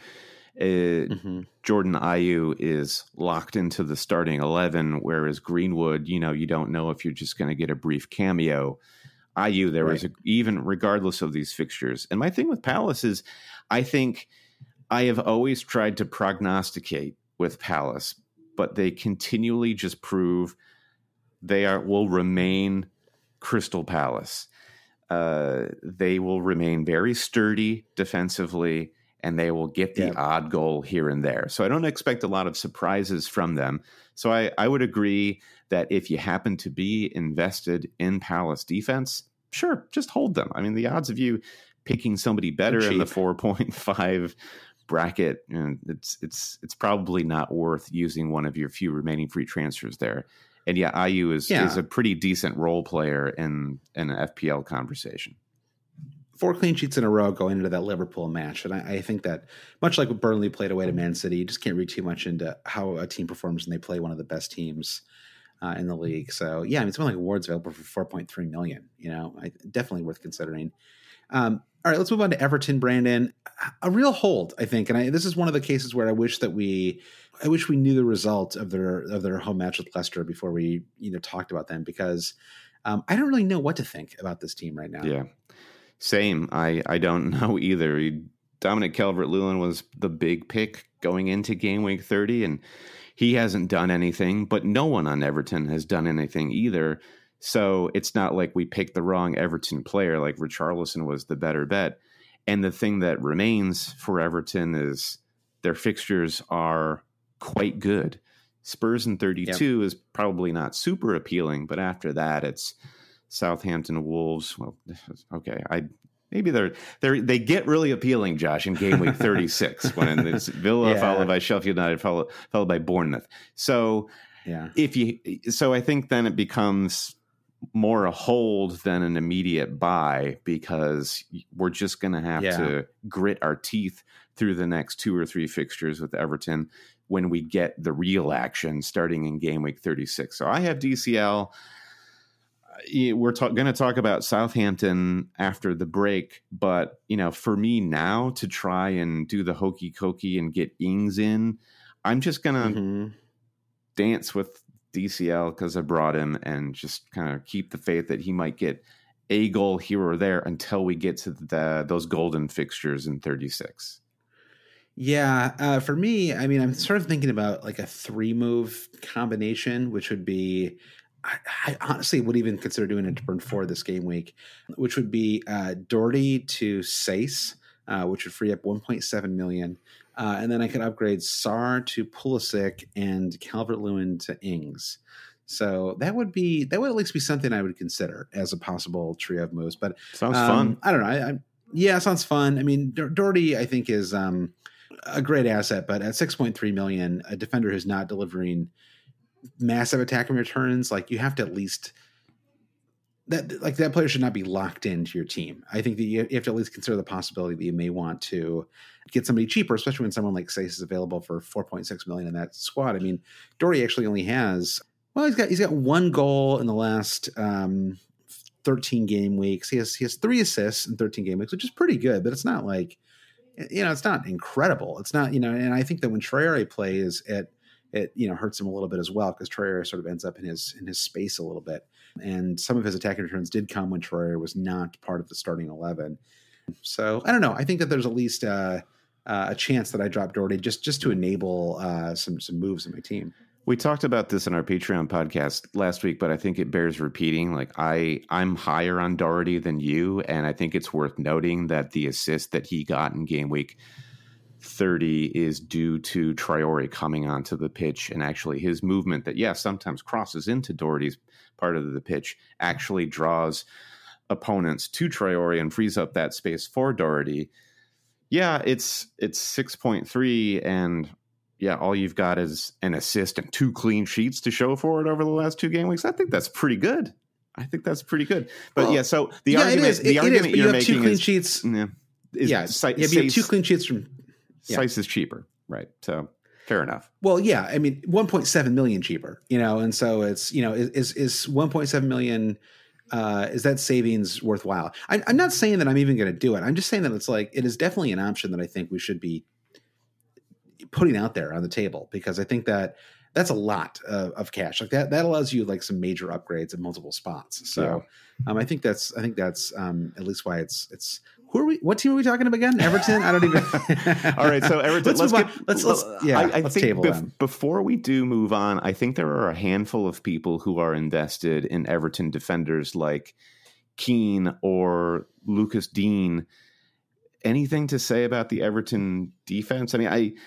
Jordan Ayew is locked into the starting 11, whereas Greenwood, you don't know if you're just going to get a brief cameo. Ayew, there is even regardless of these fixtures. And my thing with Palace is, I think I have always tried to prognosticate with Palace, but they continually just prove will remain Crystal Palace. They will remain very sturdy defensively, and they will get the odd goal here and there. So I don't expect a lot of surprises from them. So I would agree that if you happen to be invested in Palace defense, sure, just hold them. I mean, the odds of you picking somebody better in the 4.5 bracket, it's probably not worth using one of your few remaining free transfers there. And yeah, Ayew is a pretty decent role player in an FPL conversation. 4 clean sheets in a row going into that Liverpool match. And I think that much like what Burnley played away to Man City, you just can't read too much into how a team performs when they play one of the best teams in the league. So yeah, I mean, something like Ward's available for 4.3 million, definitely worth considering. All right, let's move on to Everton, Brandon. A real hold, I think, and this is one of the cases where I wish we knew the result of their home match with Leicester before we talked about them, because I don't really know what to think about this team right now. Yeah, same. I don't know either. Dominic Calvert-Lewin was the big pick going into game week 30, and he hasn't done anything. But no one on Everton has done anything either. So it's not like we picked the wrong Everton player, like Richarlison was the better bet. And the thing that remains for Everton is their fixtures are quite good. Spurs in 32 is probably not super appealing, but after that it's Southampton, Wolves. Well, okay, maybe they get really appealing, Josh, in game week 36 when it's Villa followed by Sheffield United followed by Bournemouth. So I think then it becomes more a hold than an immediate buy, because we're just going to have to grit our teeth through the next 2 or 3 fixtures with Everton when we get the real action starting in game week 36. So I have DCL. We're going to talk about Southampton after the break, but for me now to try and do the hokey cokey and get Ings in, I'm just going to dance with DCL because I brought him and just kind of keep the faith that he might get a goal here or there until we get to those golden fixtures in 36. Yeah, for me, I mean, I'm sort of thinking about like a 3-move combination, which would be, I honestly would even consider doing it to burn 4 this game week, which would be Doherty to Sace, which would free up 1.7 million. And then I could upgrade Sarr to Pulisic and Calvert-Lewin to Ings. So that would at least be something I would consider as a possible trio of moves. But sounds fun. I don't know. It sounds fun. I mean, Doherty, I think, is a great asset, but at 6.3 million, a defender who's not delivering massive attacking returns, like you have to at least that player should not be locked into your team. I think that you have to at least consider the possibility that you may want to get somebody cheaper, especially when someone like Sace is available for $4.6 million in that squad. I mean, Doherty actually only has, he's got 1 goal in the last 13 game weeks. He has 3 assists in 13 game weeks, which is pretty good, but it's not like, it's not incredible. It's not, and I think that when Traore plays, it hurts him a little bit as well, because Traore sort of ends up in his space a little bit. And some of his attacking returns did come when Traore was not part of the starting 11. So I don't know. I think that there's at least a chance that I drop Doherty just to enable some moves in my team. We talked about this in our Patreon podcast last week, but I think it bears repeating. Like I'm higher on Doherty than you, and I think it's worth noting that the assist that he got in game week 30 is due to Traore coming onto the pitch, and actually his movement that sometimes crosses into Doherty's part of the pitch actually draws opponents to Traore and frees up that space for Doherty. Yeah, it's 6.3, and all you've got is an assist and 2 clean sheets to show for it over the last 2 game weeks. I think that's pretty good. But so the argument you're making 2 clean sheets. You have 2 clean sheets from Sace is cheaper, right? So fair enough. Well, I mean, 1.7 million cheaper, and so it's, is 1.7 million, is that savings worthwhile? I'm not saying that I'm even going to do it. I'm just saying that it's like, it is definitely an option that I think we should be putting out there on the table, because I think that that's a lot of cash. Like that allows you like some major upgrades in multiple spots. So I think that's at least why it's. What team are we talking about again? Everton? I don't even. All right, so Everton. Let's table them. Before we do move on, I think there are a handful of people who are invested in Everton defenders like Keane or Lucas Dean. Anything to say about the Everton defense? I mean,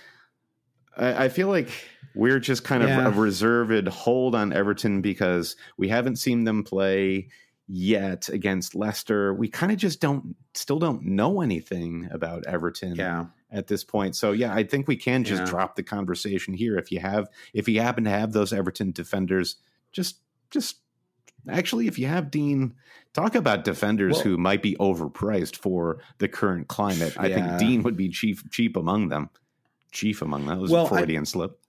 I feel like we're just kind of a reserved hold on Everton because we haven't seen them play yet against Leicester. We kind of just still don't know anything about Everton at this point. So I think we can just drop the conversation here. If you happen to have those Everton defenders, just actually, if you have Dean, talk about defenders who might be overpriced for the current climate. I think Dean would be cheap among them. Chief among them. That was a Freudian slip.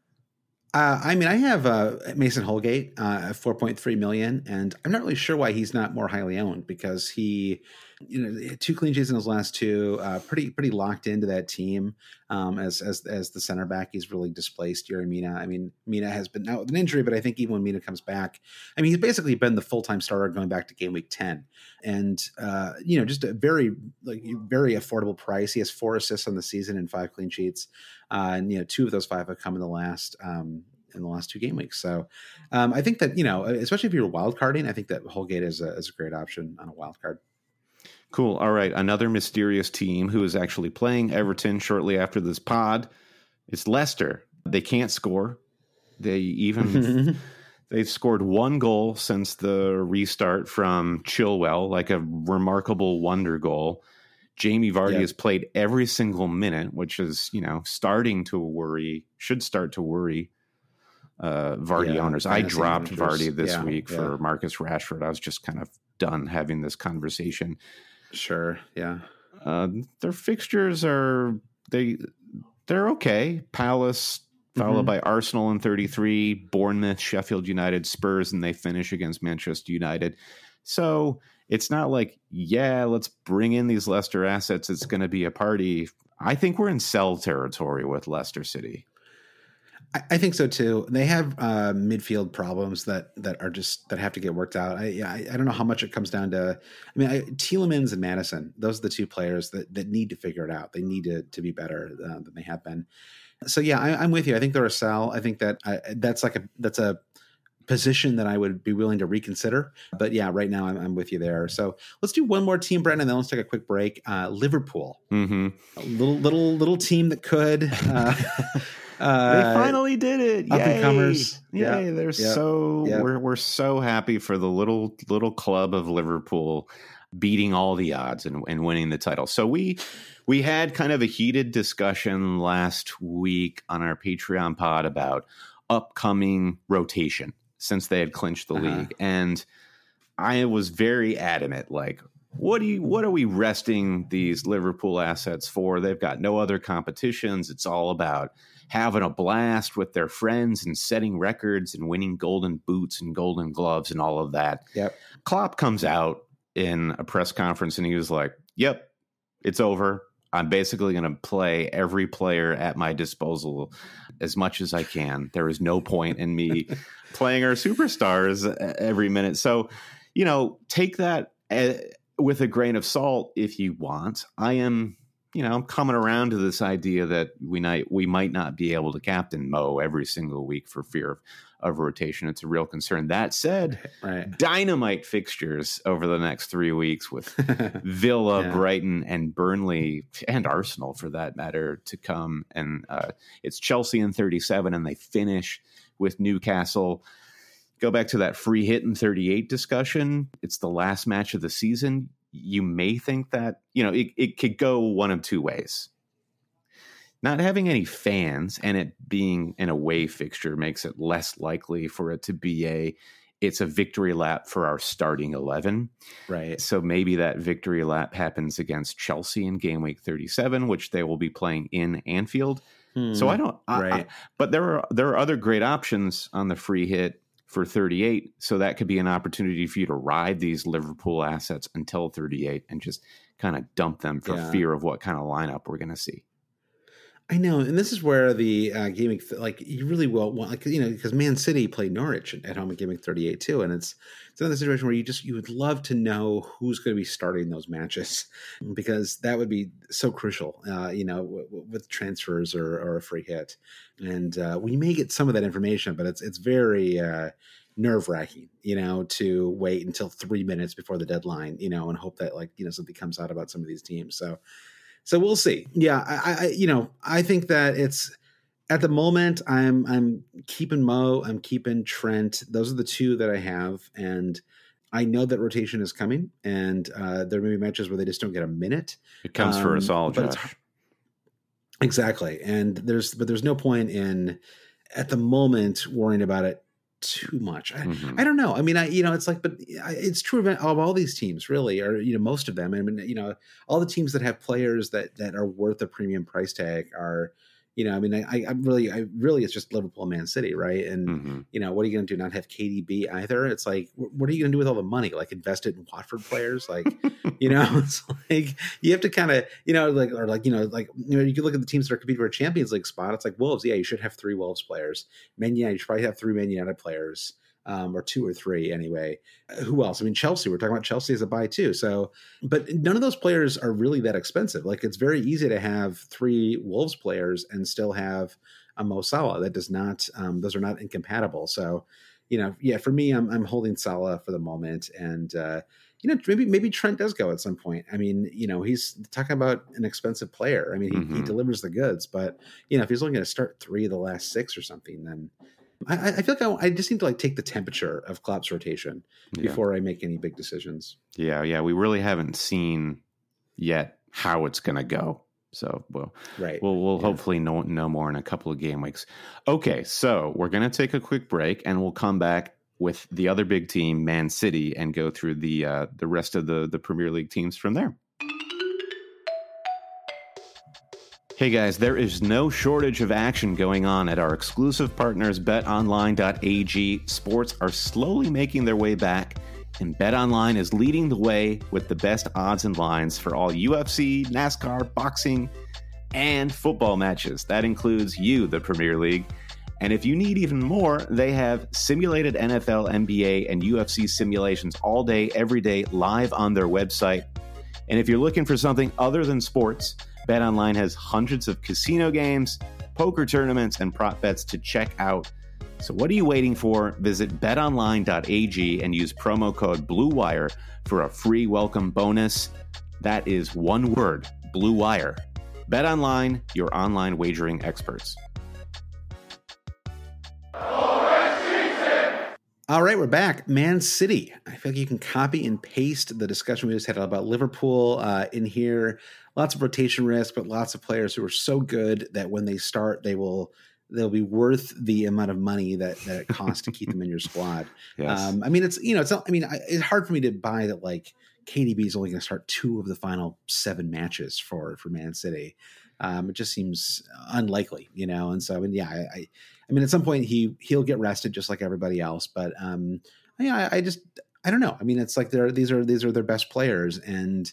I mean, I have Mason Holgate at 4.3 million, and I'm not really sure why he's not more highly owned, because he, 2 clean sheets in his last 2, pretty locked into that team. As the center back, he's really displaced Yerry Mina. I mean, Mina has been out with an injury, but I think even when Mina comes back, I mean, he's basically been the full-time starter going back to game week 10, and just a very affordable price. He has 4 assists on the season and 5 clean sheets, and 2 of those 5 have come in the last 2 game weeks. So I think that, especially if you're wild carding, I think that Holgate is a great option on a wild card. Cool. All right. Another mysterious team who is actually playing Everton shortly after this pod is Leicester. They can't score. They've scored 1 goal since the restart from Chilwell, like a remarkable wonder goal. Jamie Vardy has played every single minute, which is, should start to worry Vardy owners. I dropped Vardy this week for Marcus Rashford. I was just kind of done having this conversation. Sure. Yeah. Their fixtures they're okay. Palace followed by Arsenal in 33, Bournemouth, Sheffield United, Spurs, and they finish against Manchester United. So it's not like, let's bring in these Leicester assets. It's going to be a party. I think we're in sell territory with Leicester City. I think so too. They have midfield problems that have to get worked out. I don't know how much it comes down to. I mean, Tielemans and Maddison, those are the 2 players that need to figure it out. They need to be better than they have been. So I'm with you. I think they're a sell. I think that that's a position that I would be willing to reconsider. But right now I'm with you there. So let's do one more team, Brandon, and then let's take a quick break. Liverpool, a little team that could. They finally did it. Up and comers. Yay. We're so happy for the little club of Liverpool beating all the odds and winning the title. So we had kind of a heated discussion last week on our Patreon pod about upcoming rotation since they had clinched the league. And I was very adamant, like, what are we resting these Liverpool assets for? They've got no other competitions. It's all about having a blast with their friends and setting records and winning golden boots and golden gloves and all of that. Yep. Klopp comes out in a press conference and he was like, yep, it's over. I'm basically going to play every player at my disposal as much as I can. There is no point in me playing our superstars every minute. So, take that with a grain of salt if you want. I'm coming around to this idea that we might not be able to captain Mo every single week for fear of rotation. It's a real concern. That said, right. Dynamite fixtures over the next 3 weeks with Villa, Brighton, and Burnley, and Arsenal for that matter, to come. And it's Chelsea in 37, and they finish with Newcastle. Go back to that free hit in 38 discussion. It's the last match of the season. You may think that, it could go one of two ways. Not having any fans and it being an away fixture makes it less likely for it to be it's a victory lap for our starting 11. Right. So maybe that victory lap happens against Chelsea in game week 37, which they will be playing in Anfield. So I don't, but there are other great options on the free hit for 38. So that could be an opportunity for you to ride these Liverpool assets until 38 and just kind of dump them for fear of what kind of lineup we're going to see. I know. And this is where the gaming, you really will want, because Man City played Norwich at home at gaming 38 too. And it's another situation where you would love to know who's going to be starting those matches, because that would be so crucial, with transfers or a free hit. And we may get some of that information, but it's very nerve-wracking, to wait until 3 minutes before the deadline, and hope that something comes out about some of these teams. So we'll see. Yeah, I think that it's at the moment I'm keeping Mo, I'm keeping Trent. Those are the two that I have, and I know that rotation is coming, and there may be matches where they just don't get a minute. It comes for us all, Josh. Exactly, and there's no point in at the moment worrying about it too much. I don't know. I mean, it's like, but it's true of all these teams, really, or most of them. I mean, all the teams that have players that are worth a premium price tag are, I really, it's just Liverpool and Man City, right? And what are you going to do? Not have KDB either? It's like, what are you going to do with all the money? Like invest it in Watford players? Like, it's like you have to kind of, you can look at the teams that are competing for a Champions League spot. It's like Wolves. Yeah, you should have 3 Wolves players. Man United, you should probably have 3 Man United players. Or 2 or 3 anyway. Who else? I mean, Chelsea, we're talking about Chelsea as a buy too. So, but none of those players are really that expensive. Like it's very easy to have 3 Wolves players and still have a Mo Salah. That does not, those are not incompatible. So, for me, I'm holding Salah for the moment. And, maybe Trent does go at some point. I mean, he's talking about an expensive player. I mean, he delivers the goods, but if he's only going to start 3 of the last 6 or something, then I feel like I just need to take the temperature of Klopp's rotation before I make any big decisions. Yeah. We really haven't seen yet how it's going to go. So we'll hopefully know more in a couple of game weeks. Okay, so we're going to take a quick break and we'll come back with the other big team, Man City, and go through the rest of the Premier League teams from there. Hey guys, there is no shortage of action going on at our exclusive partners, betonline.ag. Sports are slowly making their way back, and BetOnline is leading the way with the best odds and lines for all UFC, NASCAR, boxing, and football matches. That includes the Premier League. And if you need even more, they have simulated NFL, NBA, and UFC simulations all day, every day, live on their website. And if you're looking for something other than sports, BetOnline has hundreds of casino games, poker tournaments, and prop bets to check out. So what are you waiting for? Visit betonline.ag and use promo code BlueWire for a free welcome bonus. That is one word, Blue Wire. BetOnline, your online wagering experts. All right, we're back. Man City. I feel like you can copy and paste the discussion we just had about Liverpool in here. Lots of rotation risk, but lots of players who are so good that when they start, they will they'll be worth the amount of money that it costs to keep them in your squad. Yes. I mean, it's hard for me to buy that like KDB is only going to start 2 of the final 7 matches for Man City. It just seems unlikely, And so, I mean, I mean, at some point he'll get rested just like everybody else. But I don't know. I mean, it's like these are their best players, and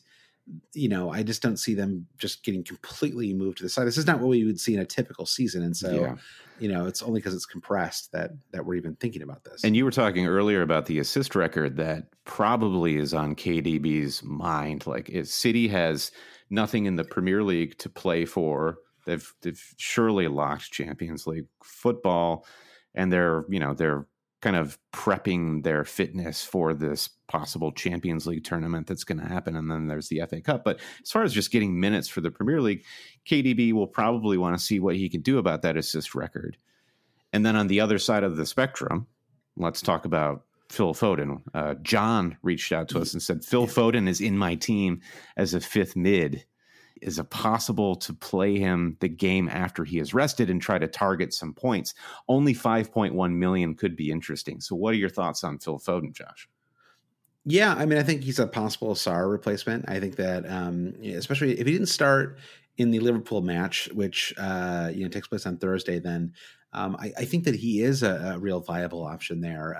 I just don't see them just getting completely moved to the side. This is not what we would see in a typical season, and so it's only because it's compressed that we're even thinking about this. And you were talking earlier about the assist record that probably is on KDB's mind. Like, if City has nothing in the Premier League to play for, they've surely locked Champions League football, and they're kind of prepping their fitness for this possible Champions League tournament that's going to happen. And then there's the FA Cup. But as far as just getting minutes for the Premier League, KDB will probably want to see what he can do about that assist record. And then on the other side of the spectrum, let's talk about Phil Foden. John reached out to us and said, Phil Foden is in my team as a 5th mid. Is it possible to play him the game after he is rested and try to target some points? Only 5.1 million could be interesting. So what are your thoughts on Phil Foden, Josh? Yeah, I mean, I think he's a possible Sarr replacement. I think that especially if he didn't start in the Liverpool match, which takes place on Thursday, then I think that he is a real viable option there.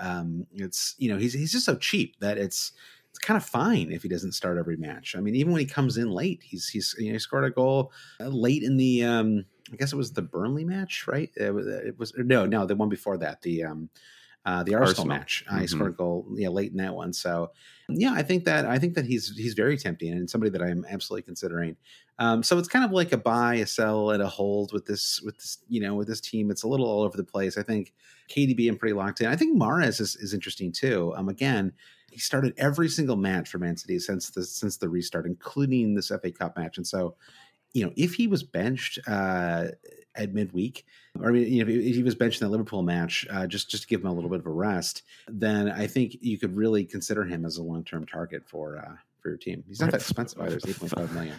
He's just so cheap that it's kind of fine if he doesn't start every match. I mean, even when he comes in late, he scored a goal late in the I guess it was the Burnley match, right? It was no, the one before that, the Arsenal match. He scored a goal late in that one. So I think that he's very tempting and somebody that I'm absolutely considering. So it's kind of like a buy, a sell, and a hold with this team. It's a little all over the place. I think KDB being pretty locked in. I think Mahrez is interesting too. Again, he started every single match for Man City since the restart, including this FA Cup match. And so, if he was benched at midweek, or if he was benched in the Liverpool match, just to give him a little bit of a rest, then I think you could really consider him as a long-term target for your team. He's not that expensive either. It's 8.5 million.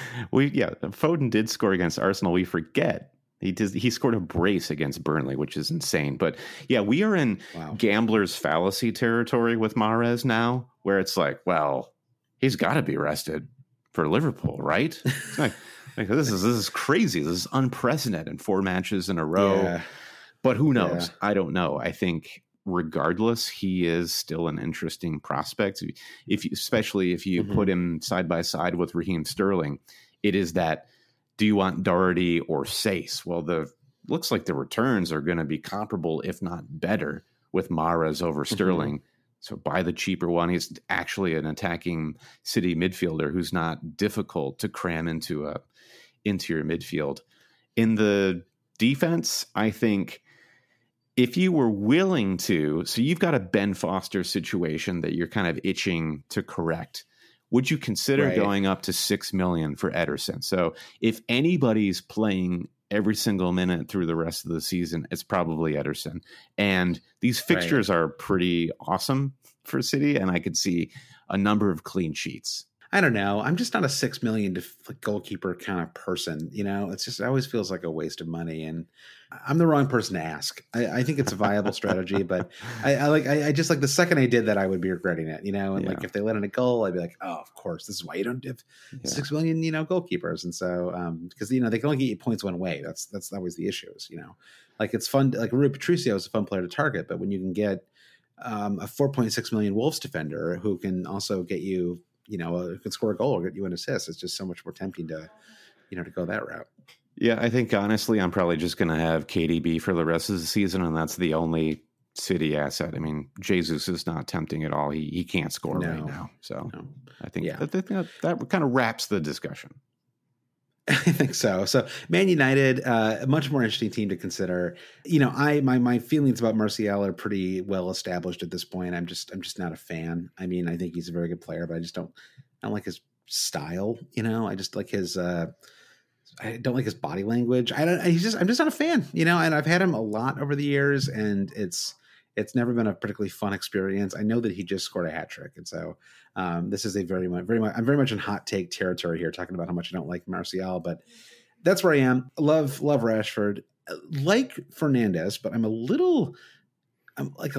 Foden did score against Arsenal. We forget. He scored a brace against Burnley, which is insane. But we are in gambler's fallacy territory with Mahrez now, where it's like, well, he's got to be rested for Liverpool, right? It's like this is crazy. This is unprecedented. 4 matches in a row. Yeah. But who knows? Yeah. I don't know. I think regardless, he is still an interesting prospect. Especially if you put him side by side with Raheem Sterling, it is that. Do you want Doherty or Sace? Well, looks like the returns are going to be comparable, if not better, with Mahrez over Sterling. So buy the cheaper one. He's actually an attacking City midfielder who's not difficult to cram into your midfield. In the defense, I think if you were willing to, so you've got a Ben Foster situation that you're kind of itching to correct. Would you consider going up to 6 million for Ederson? So if anybody's playing every single minute through the rest of the season, it's probably Ederson. And these fixtures are pretty awesome for City, and I could see a number of clean sheets. I don't know. I'm just not a 6 million goalkeeper kind of person. It's just, it always feels like a waste of money, and I'm the wrong person to ask. I think it's a viable strategy, but I just like the second I did that, I would be regretting it, and like if they let in a goal, I'd be like, oh, of course, this is why you don't have 6 million, goalkeepers. And so, because, they can only get you points one way. That's always the issue is, like it's fun. Like Rui Patricio is a fun player to target, but when you can get a 4.6 million Wolves defender who can also get you, can score a goal or get you an assist, it's just so much more tempting to go that route. Yeah, I think honestly, I'm probably just going to have KDB for the rest of the season, and that's the only City asset. I mean, Jesus is not tempting at all. He can't score right now. So I think that kind of wraps the discussion. I think so. So Man United, a much more interesting team to consider. My feelings about Martial are pretty well established at this point. I'm just not a fan. I mean, I think he's a very good player, but I don't like his style. I just like his. I don't like his body language. I'm just not a fan. And I've had him a lot over the years, and it's never been a particularly fun experience. I know that he just scored a hat trick, and so this is a very much. I'm very much in hot take territory here, talking about how much I don't like Martial, but that's where I am. Love Rashford. like Fernandez, but I'm like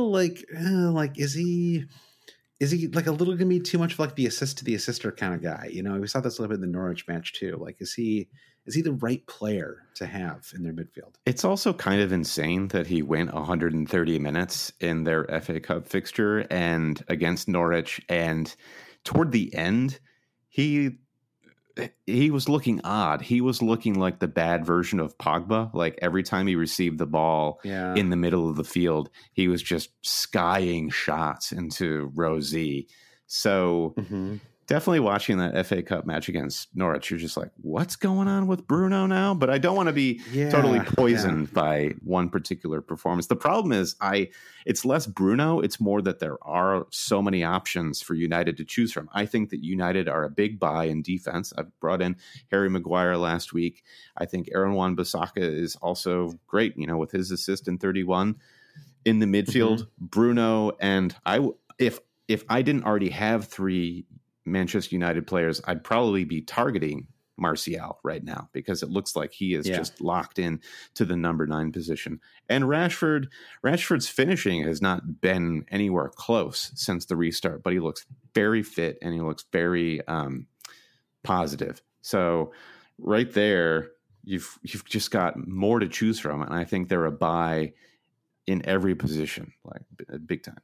is he like a little gonna be too much of like the assist to the assister kind of guy? You know, we saw this a little bit in the Norwich match too. Like, is he the right player to have in their midfield? It's also kind of insane that he went 130 minutes in their FA Cup fixture and against Norwich, and toward the end, he was looking odd. He was looking like the bad version of Pogba. Like every time he received the ball in the middle of the field, he was just skying shots into row Z. So definitely watching that FA Cup match against Norwich, you're just like, what's going on with Bruno now? But I don't want to be totally poisoned by one particular performance. The problem is it's less Bruno. It's more that there are so many options for United to choose from. I think that United are a big buy in defense. I've brought in Harry Maguire last week. I think Aaron Wan-Bissaka is also great, you know, with his assist in 31 in the midfield. Bruno, and if I didn't already have 3 Manchester United players, I'd probably be targeting Martial right now because it looks like he is just locked in to the number 9 position. And Rashford's finishing has not been anywhere close since the restart, but he looks very fit and he looks very positive. So right there, you've just got more to choose from, and I think they're a buy in every position, like big time.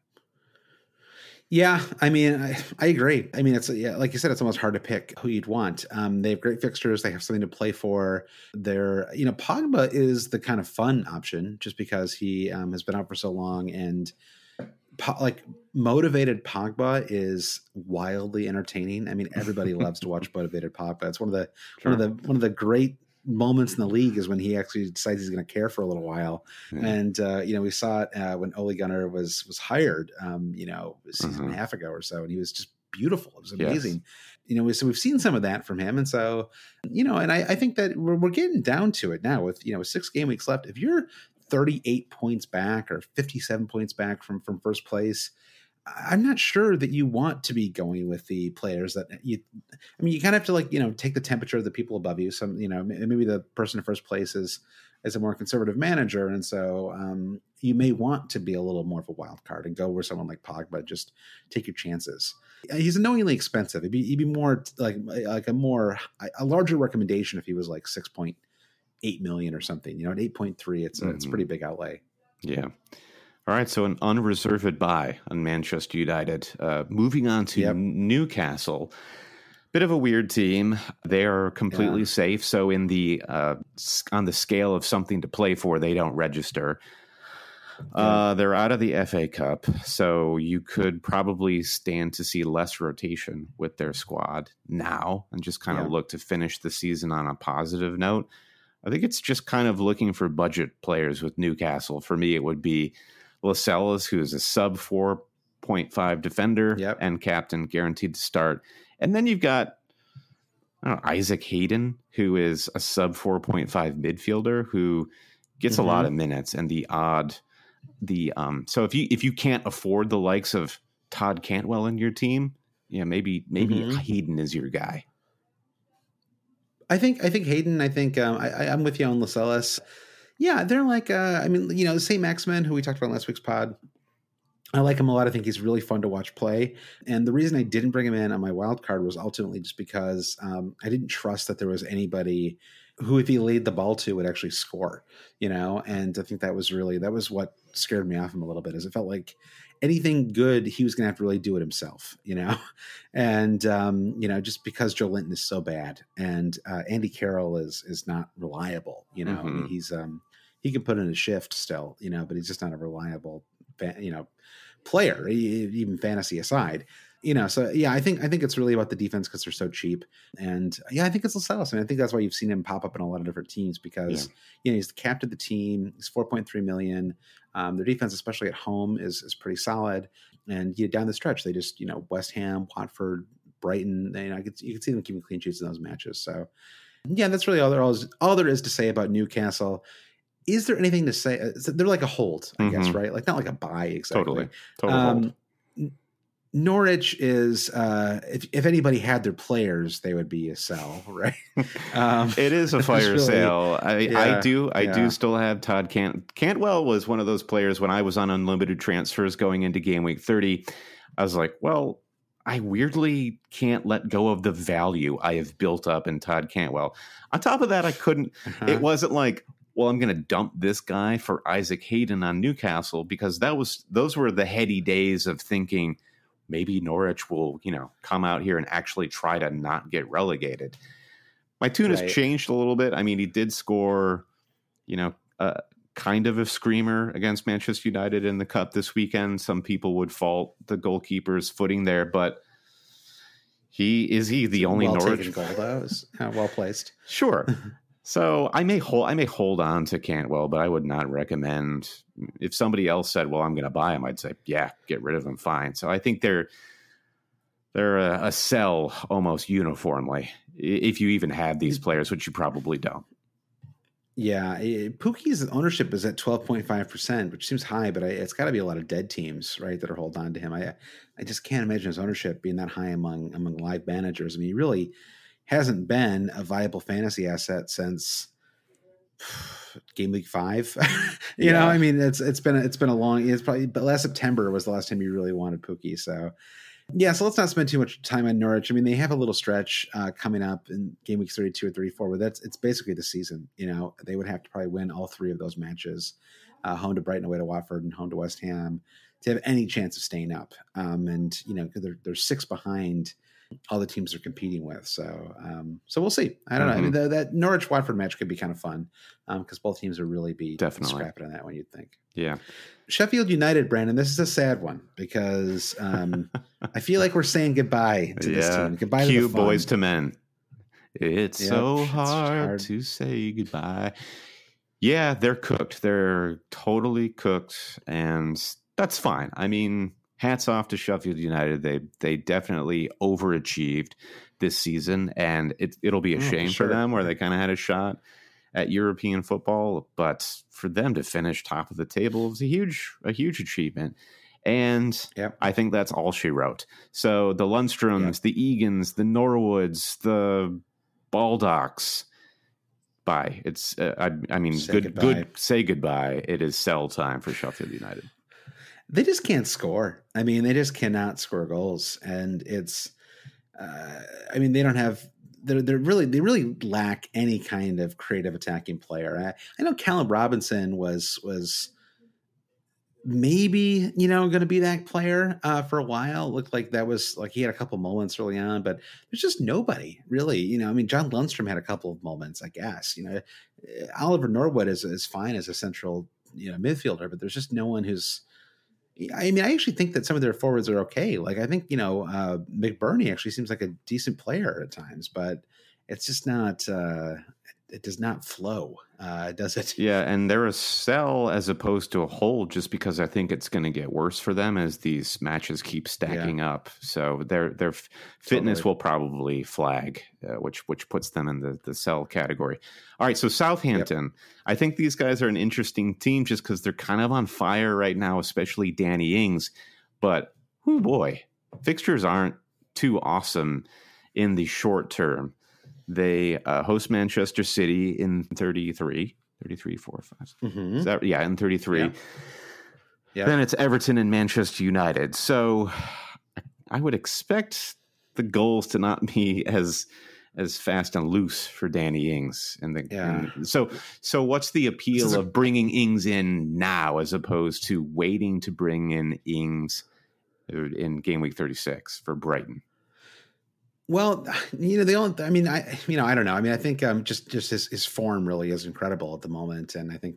Yeah, I mean, I agree. I mean, it's like you said, it's almost hard to pick who you'd want. They have great fixtures. They have something to play for. Pogba is the kind of fun option just because he has been out for so long, and motivated Pogba is wildly entertaining. I mean, everybody loves to watch motivated Pogba. It's one of the great moments in the league is when he actually decides he's going to care for a little while. And we saw it when Ole Gunnar was hired a season and a half ago or so, and he was just beautiful. It was amazing. So we've seen some of that from him, and so and I think that we're getting down to it now with 6 game weeks left. If you're 38 points back or 57 points back from first place, I'm not sure that you want to be going with the players that you kind of have to take the temperature of the people above you. Some, maybe the person in first place is a more conservative manager. And so you may want to be a little more of a wild card and go where someone like Pogba, just take your chances. He's annoyingly expensive. He'd be more like a larger recommendation if he was like 6.8 million or something, at 8.3, it's a pretty big outlay. Yeah. All right, so an unreserved buy on Manchester United. Moving on to Newcastle, bit of a weird team. They are completely safe. So in the on the scale of something to play for, they don't register. They're out of the FA Cup, so you could probably stand to see less rotation with their squad now, and just kind of look to finish the season on a positive note. I think it's just kind of looking for budget players with Newcastle. For me, it would be Lascelles, who is a sub 4.5 defender and captain, guaranteed to start. And then you've got Isaac Hayden, who is a sub 4.5 midfielder who gets a lot of minutes and so if you can't afford the likes of Todd Cantwell in your team, maybe Hayden is your guy. I think Hayden. I think I'm with you on Lascelles. Yeah, they're like, St. Maximin, who we talked about in last week's pod. I like him a lot. I think he's really fun to watch play. And the reason I didn't bring him in on my wild card was ultimately just because I didn't trust that there was anybody who, if he laid the ball to, would actually score, And I think that was what scared me off him a little bit, is it felt like anything good, he was going to have to really do it himself, And, just because Joe Linton is so bad and Andy Carroll is not reliable, I mean, he's he can put in a shift still, but he's just not a reliable, player, even fantasy aside. So I think it's really about the defense because they're so cheap. And I think it's Lascelles. And I think that's why you've seen him pop up in a lot of different teams because, he's the captain of the team. He's 4.3 million. Their defense, especially at home, is pretty solid. And down the stretch, they just, West Ham, Watford, Brighton, you can see them keeping clean sheets in those matches. So that's really all there is to say about Newcastle. Is there anything to say? They're like a hold, I guess, right? Like not like a buy exactly. Totally hold. Norwich is, if anybody had their players, they would be a sell, right? It is a fire really, sale. I do still have Todd Cantwell was one of those players when I was on unlimited transfers going into game week 30. I was like, well, I weirdly can't let go of the value I have built up in Todd Cantwell. On top of that, I couldn't. It wasn't like, well, I'm going to dump this guy for Isaac Hayden on Newcastle, because those were the heady days of thinking maybe Norwich will, come out here and actually try to not get relegated. My tune has changed a little bit. I mean, he did score, kind of a screamer against Manchester United in the cup this weekend. Some people would fault the goalkeeper's footing there, but is he the only Norwich goal, though? Well placed. Sure. So I may hold on to Cantwell, but I would not recommend. If somebody else said, well, I'm going to buy him, I'd say, yeah, get rid of him. Fine. So I think they're a sell almost uniformly, if you even have these players, which you probably don't. Yeah. Pukki's ownership is at 12.5%, which seems high, but it's got to be a lot of dead teams, right, that are holding on to him. I just can't imagine his ownership being that high among live managers. I mean, he really hasn't been a viable fantasy asset since game week 5. you know, I mean, it's been a long. But last September was the last time you really wanted Pukki. So yeah, so let's not spend too much time on Norwich. I mean, they have a little stretch coming up in game weeks 32 or 34, but it's basically the season. They would have to probably win all 3 of those matches, home to Brighton, away to Watford, and home to West Ham, to have any chance of staying up. And they're 6 behind all the teams they're competing with. So we'll see. I don't know. I mean, that Norwich Watford match could be kind of fun because both teams will really be scrapping on that one, you'd think. Yeah. Sheffield United, Brandon, this is a sad one because I feel like we're saying goodbye to this team. Goodbye to the fun. Boys to Men. It's so hard to say goodbye. Yeah, they're cooked. They're totally cooked, and that's fine. I mean, hats off to Sheffield United. They definitely overachieved this season, and it'll be a shame for them where they kind of had a shot at European football, but for them to finish top of the table was a huge achievement. And I think that's all she wrote. So the Lundstroms, the Egans, the Norwoods, the Baldocks, bye. It's good. Say goodbye. It is sell time for Sheffield United. They just can't score. I mean, they just cannot score goals, and it's. They don't have. They really lack any kind of creative attacking player. I know Callum Robinson was maybe going to be that player for a while. It looked like that was like he had a couple moments early on, but there's just nobody really. John Lundstrom had a couple of moments, I guess. Oliver Norwood is fine as a central midfielder, but there's just no one who's. I mean, I actually think that some of their forwards are okay. Like, I think, McBurney actually seems like a decent player at times, but it's just not, it does not flow, does it? Yeah, and they're a sell as opposed to a hold, just because I think it's going to get worse for them as these matches keep stacking up. So their fitness will probably flag, which puts them in the sell category. All right, so Southampton. I think these guys are an interesting team just because they're kind of on fire right now, especially Danny Ings. But, oh boy, fixtures aren't too awesome in the short term. They host Manchester City in 33, 4, 5. Mm-hmm. Is that, in 33. Yeah. Then it's Everton and Manchester United. So I would expect the goals to not be as fast and loose for Danny Ings. So what's the appeal of bringing Ings in now as opposed to waiting to bring in Ings in game week 36 for Brighton? Well, I don't know. I mean, I think just his form really is incredible at the moment, and I think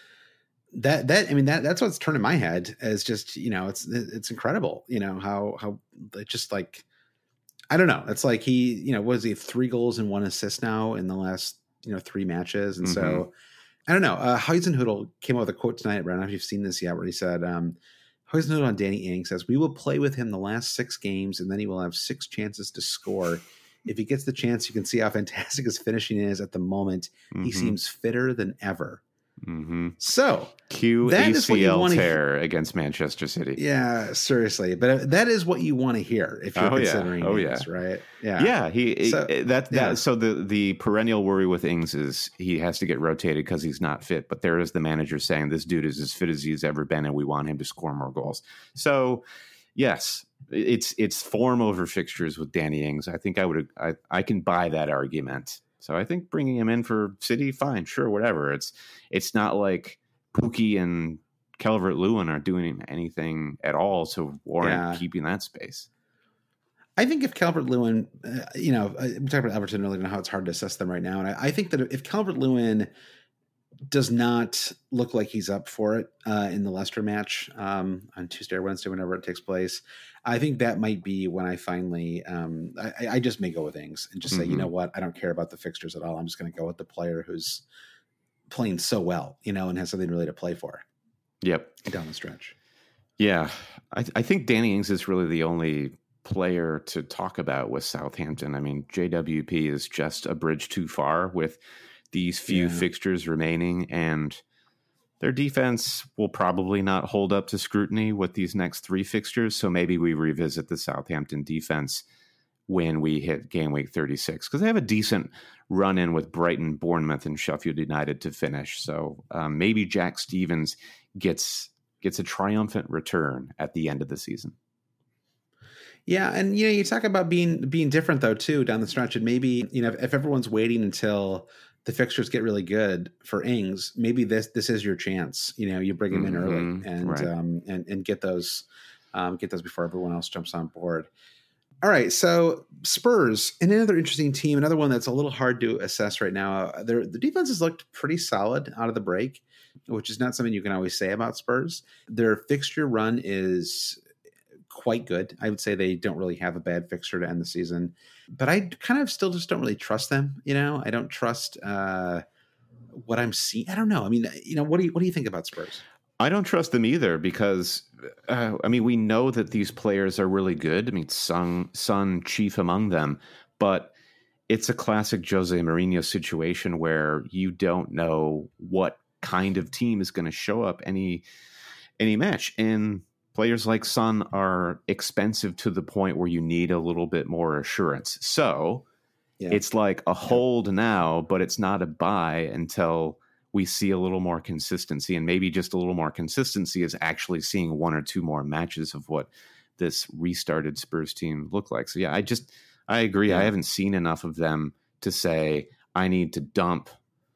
that's what's turning my head as just it's incredible. How just like I don't know. It's like he was he 3 goals and 1 assist now in the last 3 matches, and so I don't know. Huizenhoodle came out with a quote tonight. I don't know if you've seen this yet, where he said. Huizenhoodle on Danny Ings says, "We will play with him the last 6 games, and then he will have 6 chances to score. If he gets the chance, you can see how fantastic his finishing is at the moment. He seems fitter than ever." Mm-hmm. So Q that is what you ACL want tear against Manchester City. Yeah, seriously. But that is what you want to hear if you're considering Ings, right? Yeah. Yeah. So the perennial worry with Ings is he has to get rotated because he's not fit. But there is the manager saying this dude is as fit as he's ever been, and we want him to score more goals. So yes, it's form over fixtures with Danny Ings. I think I can buy that argument. So I think bringing him in for City, fine, sure, whatever. It's not like Pookie and Calvert-Lewin aren't doing anything at all to warrant keeping that space. I think if Calvert-Lewin, we talked about Everton earlier and how it's hard to assess them right now. And I think that if Calvert-Lewin does not look like he's up for it in the Leicester match on Tuesday or Wednesday, whenever it takes place, I think that might be when I finally, I just may go with Ings and just say, you know what, I don't care about the fixtures at all. I'm just going to go with the player who's playing so well, and has something really to play for. Yep. Down the stretch. Yeah. I think Danny Ings is really the only player to talk about with Southampton. I mean, JWP is just a bridge too far with these few fixtures remaining, and their defense will probably not hold up to scrutiny with these next 3 fixtures. So maybe we revisit the Southampton defense when we hit game week 36, because they have a decent run in with Brighton, Bournemouth, and Sheffield United to finish. So maybe Jack Stevens gets a triumphant return at the end of the season. Yeah, and you talk about being different though too down the stretch, and maybe if everyone's waiting until the fixtures get really good for Ings, maybe this is your chance. You bring him in early and get those before everyone else jumps on board. All right, so Spurs, and another interesting team, another one that's a little hard to assess right now. The defense has looked pretty solid out of the break, which is not something you can always say about Spurs. Their fixture run is quite good. I would say they don't really have a bad fixture to end the season, but I kind of still just don't really trust them. I don't trust what I'm seeing. I don't know. I mean, what do you think about Spurs? I don't trust them either because, we know that these players are really good. I mean, Son chief among them, but it's a classic Jose Mourinho situation where you don't know what kind of team is going to show up any match. And players like Son are expensive to the point where you need a little bit more assurance. So it's like a hold now, but it's not a buy until we see a little more consistency, and maybe just a little more consistency is actually seeing 1 or 2 more matches of what this restarted Spurs team look like. So yeah, I agree. I haven't seen enough of them to say I need to dump.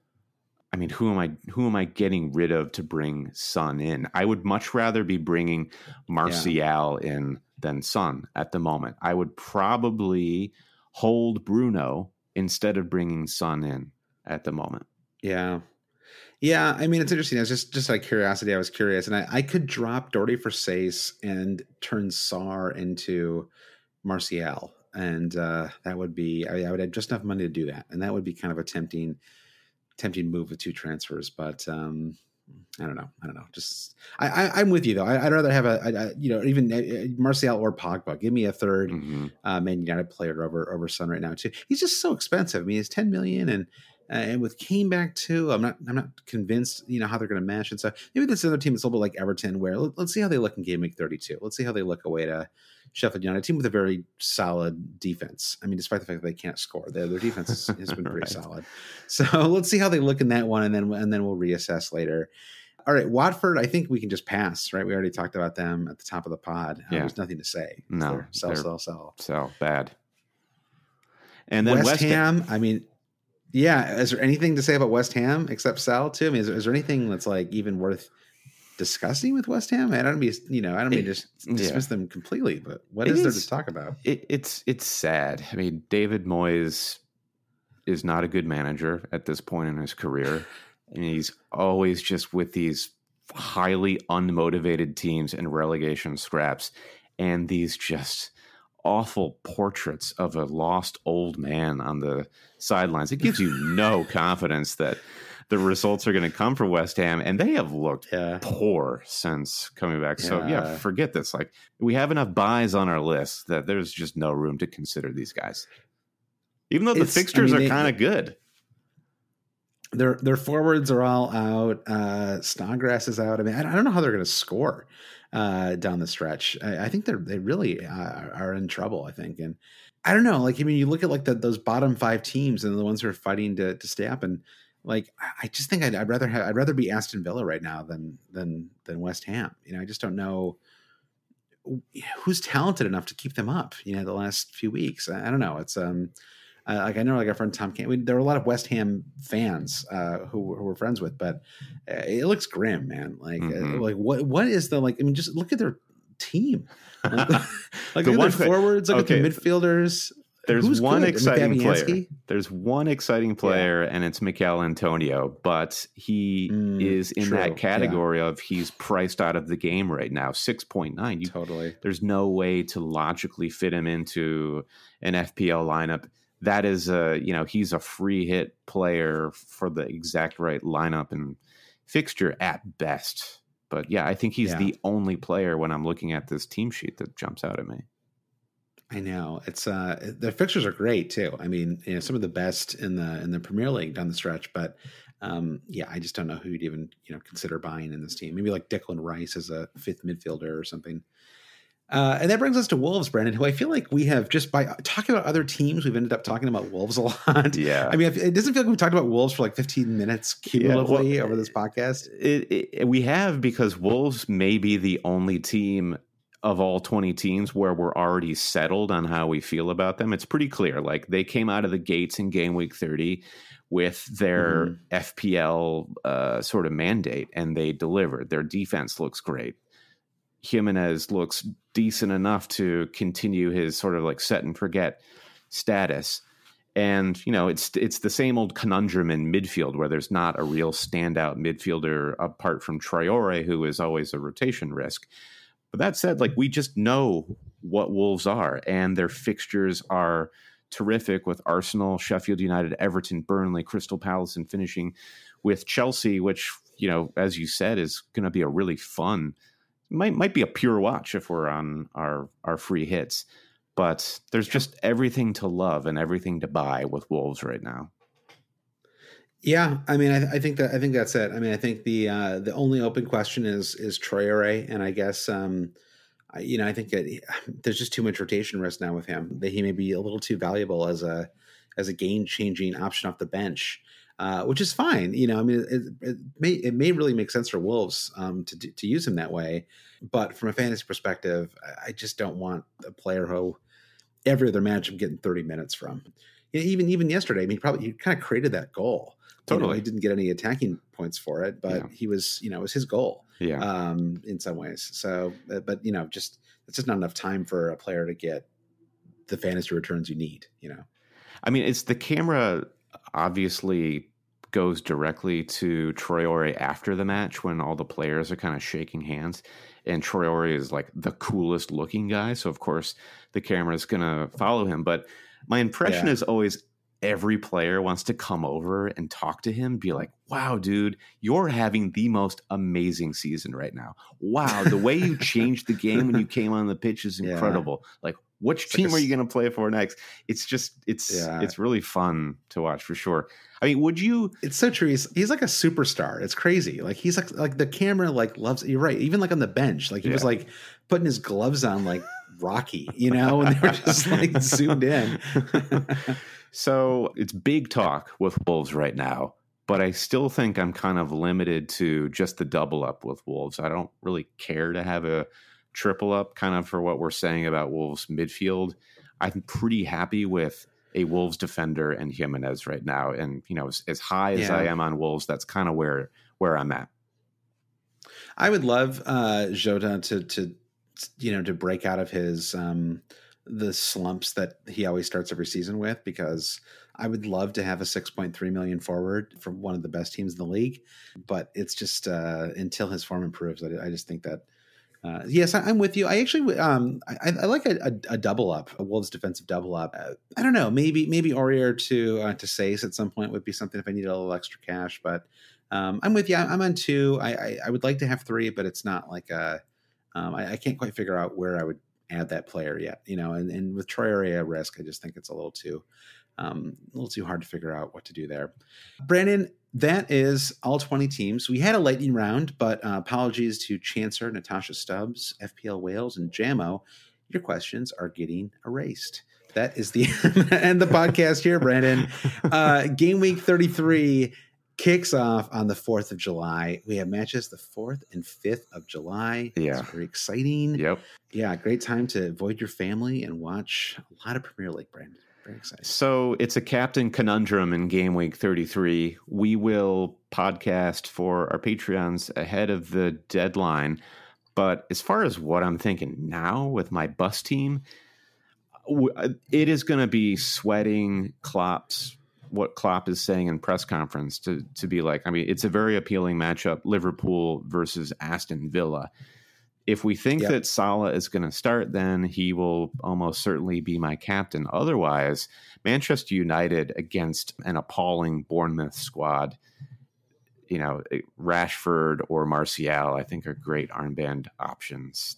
I mean, who am I getting rid of to bring Son in? I would much rather be bringing Martial in than Son at the moment. I would probably hold Bruno instead of bringing Son in at the moment. Yeah. Yeah, I mean, it's interesting. I was just out of curiosity. I was curious, and I could drop Doherty for Sace and turn Sarr into Martial, and that would be. I would have just enough money to do that, and that would be kind of a tempting move with 2 transfers. But I don't know. Just I'm with you though. I'd rather have even Martial or Pogba. Give me a third Man United player over Son right now too. He's just so expensive. I mean, he's 10 million and with Kane back too, I'm not convinced, how they're going to mesh. And so maybe this other team is a little bit like Everton, where let's see how they look in game week 32. Let's see how they look away to Sheffield United, a team with a very solid defense. I mean, despite the fact that they can't score, their defense has been pretty solid. So let's see how they look in that one, and then we'll reassess later. All right, Watford, I think we can just pass, right? We already talked about them at the top of the pod. There's nothing to say. No, sell. So bad. And then West Ham, I mean, yeah. Is there anything to say about West Ham except sell too? I mean, is there anything that's like even worth discussing with West Ham? I don't mean to just dismiss them completely, but what is there to talk about? It's sad. I mean, David Moyes is not a good manager at this point in his career. And he's always just with these highly unmotivated teams and relegation scraps and these just awful portraits of a lost old man on the sidelines. It gives you no confidence that the results are going to come for West Ham, and they have looked poor since coming back. So forget this. Like, we have enough buys on our list that there's just no room to consider these guys, even though the fixtures are kind of good. Their forwards are all out. Snodgrass is out. I mean, I don't know how they're going to score down the stretch. I think they really are in trouble, I think. And I don't know, like, I mean, you look at like those bottom 5 teams and the ones who are fighting to stay up, and like, I just think I'd rather be Aston Villa right now than West Ham. You know, I just don't know who's talented enough to keep them up, you know, the last few weeks. I don't know. It's like, I know, like, our friend Tom Camp, there were a lot of West Ham fans who we're friends with, but it looks grim, man. Like, like what is the, like, I mean, just look at their team. Like, look at their forwards, look at the midfielders. There's one exciting player. There's one exciting player, and it's Mikel Antonio, but he is in that category of he's priced out of the game right now. 6.9. Totally. There's no way to logically fit him into an FPL lineup. That is he's a free hit player for the exact right lineup and fixture at best. But yeah, I think he's the only player when I'm looking at this team sheet that jumps out at me. I know, it's the fixtures are great too. I mean, you know, some of the best in the Premier League down the stretch, but I just don't know who you'd even, you know, consider buying in this team. Maybe like Declan Rice as a 5th midfielder or something. And that brings us to Wolves, Brandon, who I feel like we have, just by talking about other teams, we've ended up talking about Wolves a lot. Yeah. I mean, it doesn't feel like we've talked about Wolves for like 15 minutes cumulatively over this podcast. We have, because Wolves may be the only team of all 20 teams where we're already settled on how we feel about them. It's pretty clear. Like, they came out of the gates in game week 30 with their FPL sort of mandate, and they delivered. Their defense looks great. Jimenez looks decent enough to continue his sort of like set and forget status. And, you know, it's the same old conundrum in midfield where there's not a real standout midfielder apart from Traore, who is always a rotation risk. But that said, like, we just know what Wolves are, and their fixtures are terrific with Arsenal, Sheffield United, Everton, Burnley, Crystal Palace, and finishing with Chelsea, which, you know, as you said, is going to be a really fun, might be a pure watch if we're on our free hits. But there's just everything to love and everything to buy with Wolves right now. Yeah, I mean, I think that's it. I mean, I think the only open question is Traore, and I guess I think that there's just too much rotation risk now with him, that he may be a little too valuable as a game changing option off the bench, which is fine. You know, I mean, it may really make sense for Wolves to use him that way, but from a fantasy perspective, I just don't want a player who every other match I'm getting 30 minutes from. You know, even yesterday, I mean, he kind of created that goal. Totally. You know, he didn't get any attacking points for it, but he was, you know, it was his goal. Yeah. In some ways. So, but you know, it's just not enough time for a player to get the fantasy returns you need, you know. I mean, it's the camera obviously goes directly to Traore after the match when all the players are kind of shaking hands, and Traore is like the coolest looking guy. So of course the camera is going to follow him. But my impression is always every player wants to come over and talk to him, be like, wow, dude, you're having the most amazing season right now. Wow, the way you changed the game when you came on the pitch is incredible. Like, which team are you going to play for next? It's just, it's really fun to watch for sure. I mean, would you? It's so true. He's like a superstar. It's crazy. Like, he's like the camera like loves. You're right. Even like on the bench, like he was like putting his gloves on like Rocky, you know, and they were just like zoomed in. So it's big talk with Wolves right now, but I still think I'm kind of limited to just the double up with Wolves. I don't really care to have a triple up kind of for what we're saying about Wolves midfield. I'm pretty happy with a Wolves defender and Jimenez right now. And, you know, as high as I am on Wolves, that's kind of where I'm at. I would love Jota to break out of his the slumps that he always starts every season with, because I would love to have a 6.3 million forward from one of the best teams in the league, but it's just until his form improves, I just think that yes, I'm with you. I actually I like a double up, a Wolves defensive double up. I don't know, maybe Aurier to Saiss at some point would be something if I need a little extra cash, but I'm with you. I'm on 2. I would like to have 3, but it's not like I can't quite figure out where I would add that player yet, you know, and with Traore at risk, I just think it's a little too A little too hard to figure out what to do there. Brandon, that is all 20 teams. We had a lightning round, but apologies to Chancer, Natasha Stubbs, FPL Wales, and Jamo. Your questions are getting erased. That is the end of the podcast here, Brandon. Game week 33 kicks off on the 4th of July. We have matches the 4th and 5th of July. Yeah. It's very exciting. Yep. Yeah, great time to avoid your family and watch a lot of Premier League, Brandon. Very excited. So it's a captain conundrum in game week 33. We will podcast for our Patreons ahead of the deadline. But as far as what I'm thinking now with my bus team, it is going to be sweating what Klopp is saying in press conference to be like, I mean, it's a very appealing matchup, Liverpool versus Aston Villa. If we think that Salah is going to start, then he will almost certainly be my captain. Otherwise, Manchester United against an appalling Bournemouth squad, Rashford or Martial, I think are great armband options.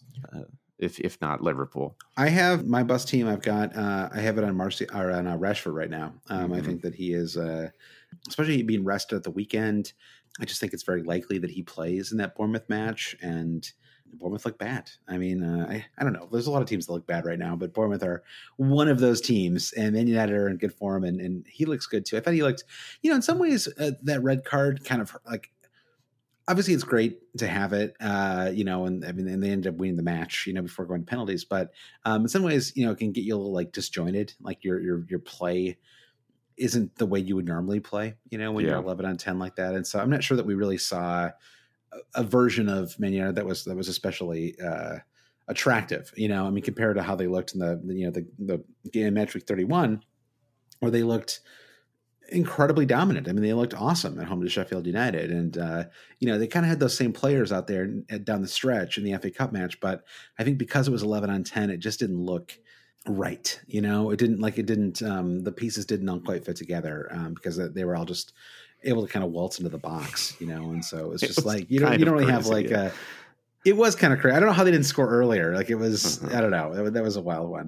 If not Liverpool. I have my bus team. I've got I have it on Martial or on Rashford right now. I think that he is, especially being rested at the weekend. I just think it's very likely that he plays in that Bournemouth match, and Bournemouth look bad. I mean, I don't know. There's a lot of teams that look bad right now, but Bournemouth are one of those teams, and Man United are in good form, and he looks good too. I thought he looked, in some ways, that red card kind of like, obviously it's great to have it, and they ended up winning the match, before going to penalties, but in some ways, it can get you a little like disjointed, like your play isn't the way you would normally play, when you're 11 on 10 like that. And so I'm not sure that we really saw a version of Man United that was especially attractive, compared to how they looked in the game match week 31, where they looked incredibly dominant. I mean, they looked awesome at home to Sheffield United, and they kind of had those same players out there down the stretch in the FA Cup match. But I think because it was 11 on 10, it just didn't look right. It didn't the pieces didn't quite fit together because they were all just able to kind of waltz into the box, and so it's just like you don't really have like it was kind of crazy. I don't know how they didn't score earlier. Like it was, I don't know. That was a wild one.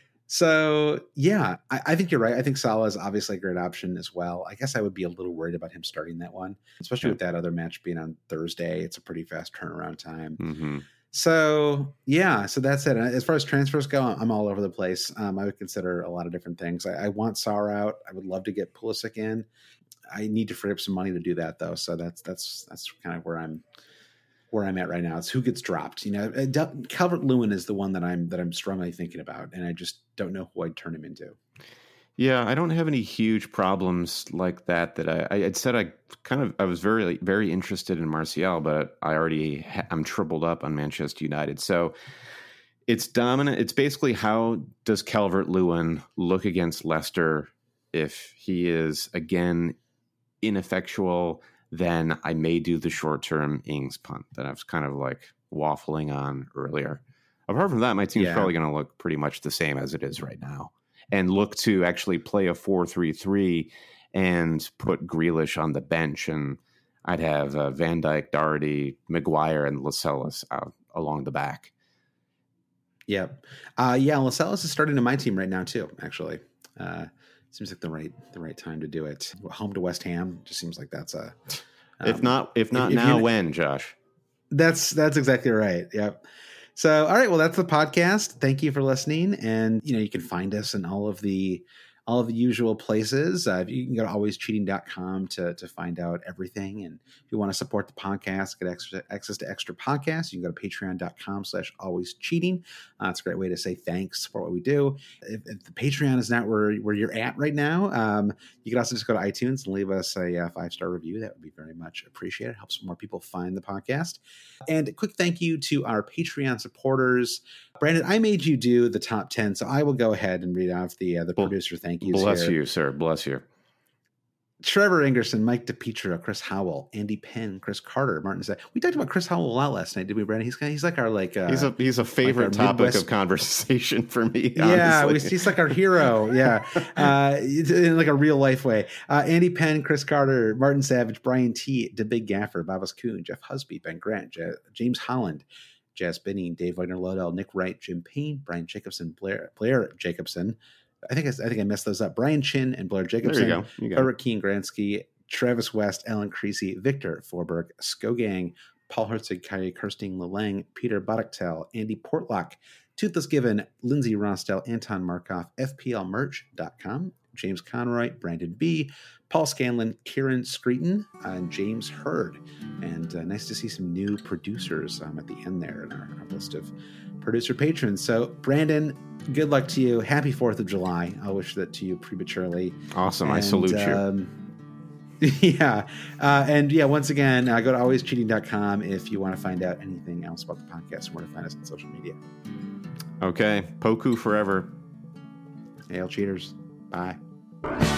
So yeah, I think you're right. I think Salah is obviously a great option as well. I guess I would be a little worried about him starting that one, especially with that other match being on Thursday. It's a pretty fast turnaround time. Mm-hmm. So yeah, so that's it. As far as transfers go, I'm all over the place. I would consider a lot of different things. I want Sarr out. I would love to get Pulisic in. I need to free up some money to do that though. So that's kind of where I'm at right now. It's who gets dropped. Calvert-Lewin is the one that I'm strongly thinking about, and I just don't know who I'd turn him into. Yeah, I don't have any huge problems like that. I'd said I was very, very interested in Martial, but I'm tripled up on Manchester United. So it's dominant. It's basically, how does Calvert-Lewin look against Leicester? If he is again ineffectual, then I may do the short-term Ings punt that I was kind of like waffling on earlier. Apart from that, my team's probably going to look pretty much the same as it is right now, and look to actually play a 4-3-3 and put Grealish on the bench. And I'd have Van Dijk, Doherty, Maguire, and Lascelles out along the back. Yeah. Lascelles is starting in my team right now too, actually. Seems like the right time to do it. Home to West Ham just seems like that's a. If not now, when, Josh? That's exactly right. Yep. So, all right. Well, that's the podcast. Thank you for listening, and you can find us in all of the usual places. You can go to alwayscheating.com to find out everything. And if you want to support the podcast, get access to extra podcasts, you can go to patreon.com/alwayscheating. It's a great way to say thanks for what we do. If the Patreon is not where you're at right now, you can also just go to iTunes and leave us a 5-star review. That would be very much appreciated. It helps more people find the podcast. And a quick thank you to our Patreon supporters. Brandon, I made you do the top 10, so I will go ahead and read off the producer thank yous. Bless you, sir. Bless you. Trevor Ingerson, Mike DePietro, Chris Howell, Andy Penn, Chris Carter, Martin said. We talked about Chris Howell a lot last night, did we, Brandon? He's like our he's a favorite topic of conversation for me. Yeah, he's like our hero. Yeah, in like a real life way. Andy Penn, Chris Carter, Martin Savage, Brian T, The Big Gaffer, Babas Kuhn, Jeff Husby, Ben Grant, James Holland, Jazz Binning, Dave Wagner Lodell, Nick Wright, Jim Payne, Brian Jacobson, Blair Jacobson, I think I messed those up. Brian Chin and Blair Jacobson. There you go. Herbert Keen Gransky, Travis West, Ellen Creasy, Victor Forberg, Skogang, Paul Herzig, Kyrie Kirsting, Lelang, Peter Boddicktel, Andy Portlock, Toothless Given, Lindsay Rostel, Anton Markov, FPLmerch.com, James Conroy, Brandon B., Paul Scanlon, Kieran Screeton, and James Hurd. And nice to see some new producers at the end there in our list of producer patrons. So, Brandon, good luck to you. Happy 4th of July. I'll wish that to you prematurely. Awesome. I salute you. Yeah. Once again, go to alwayscheating.com if you want to find out anything else about the podcast and where to find us on social media. Okay. Poku forever. Hail cheaters. Bye.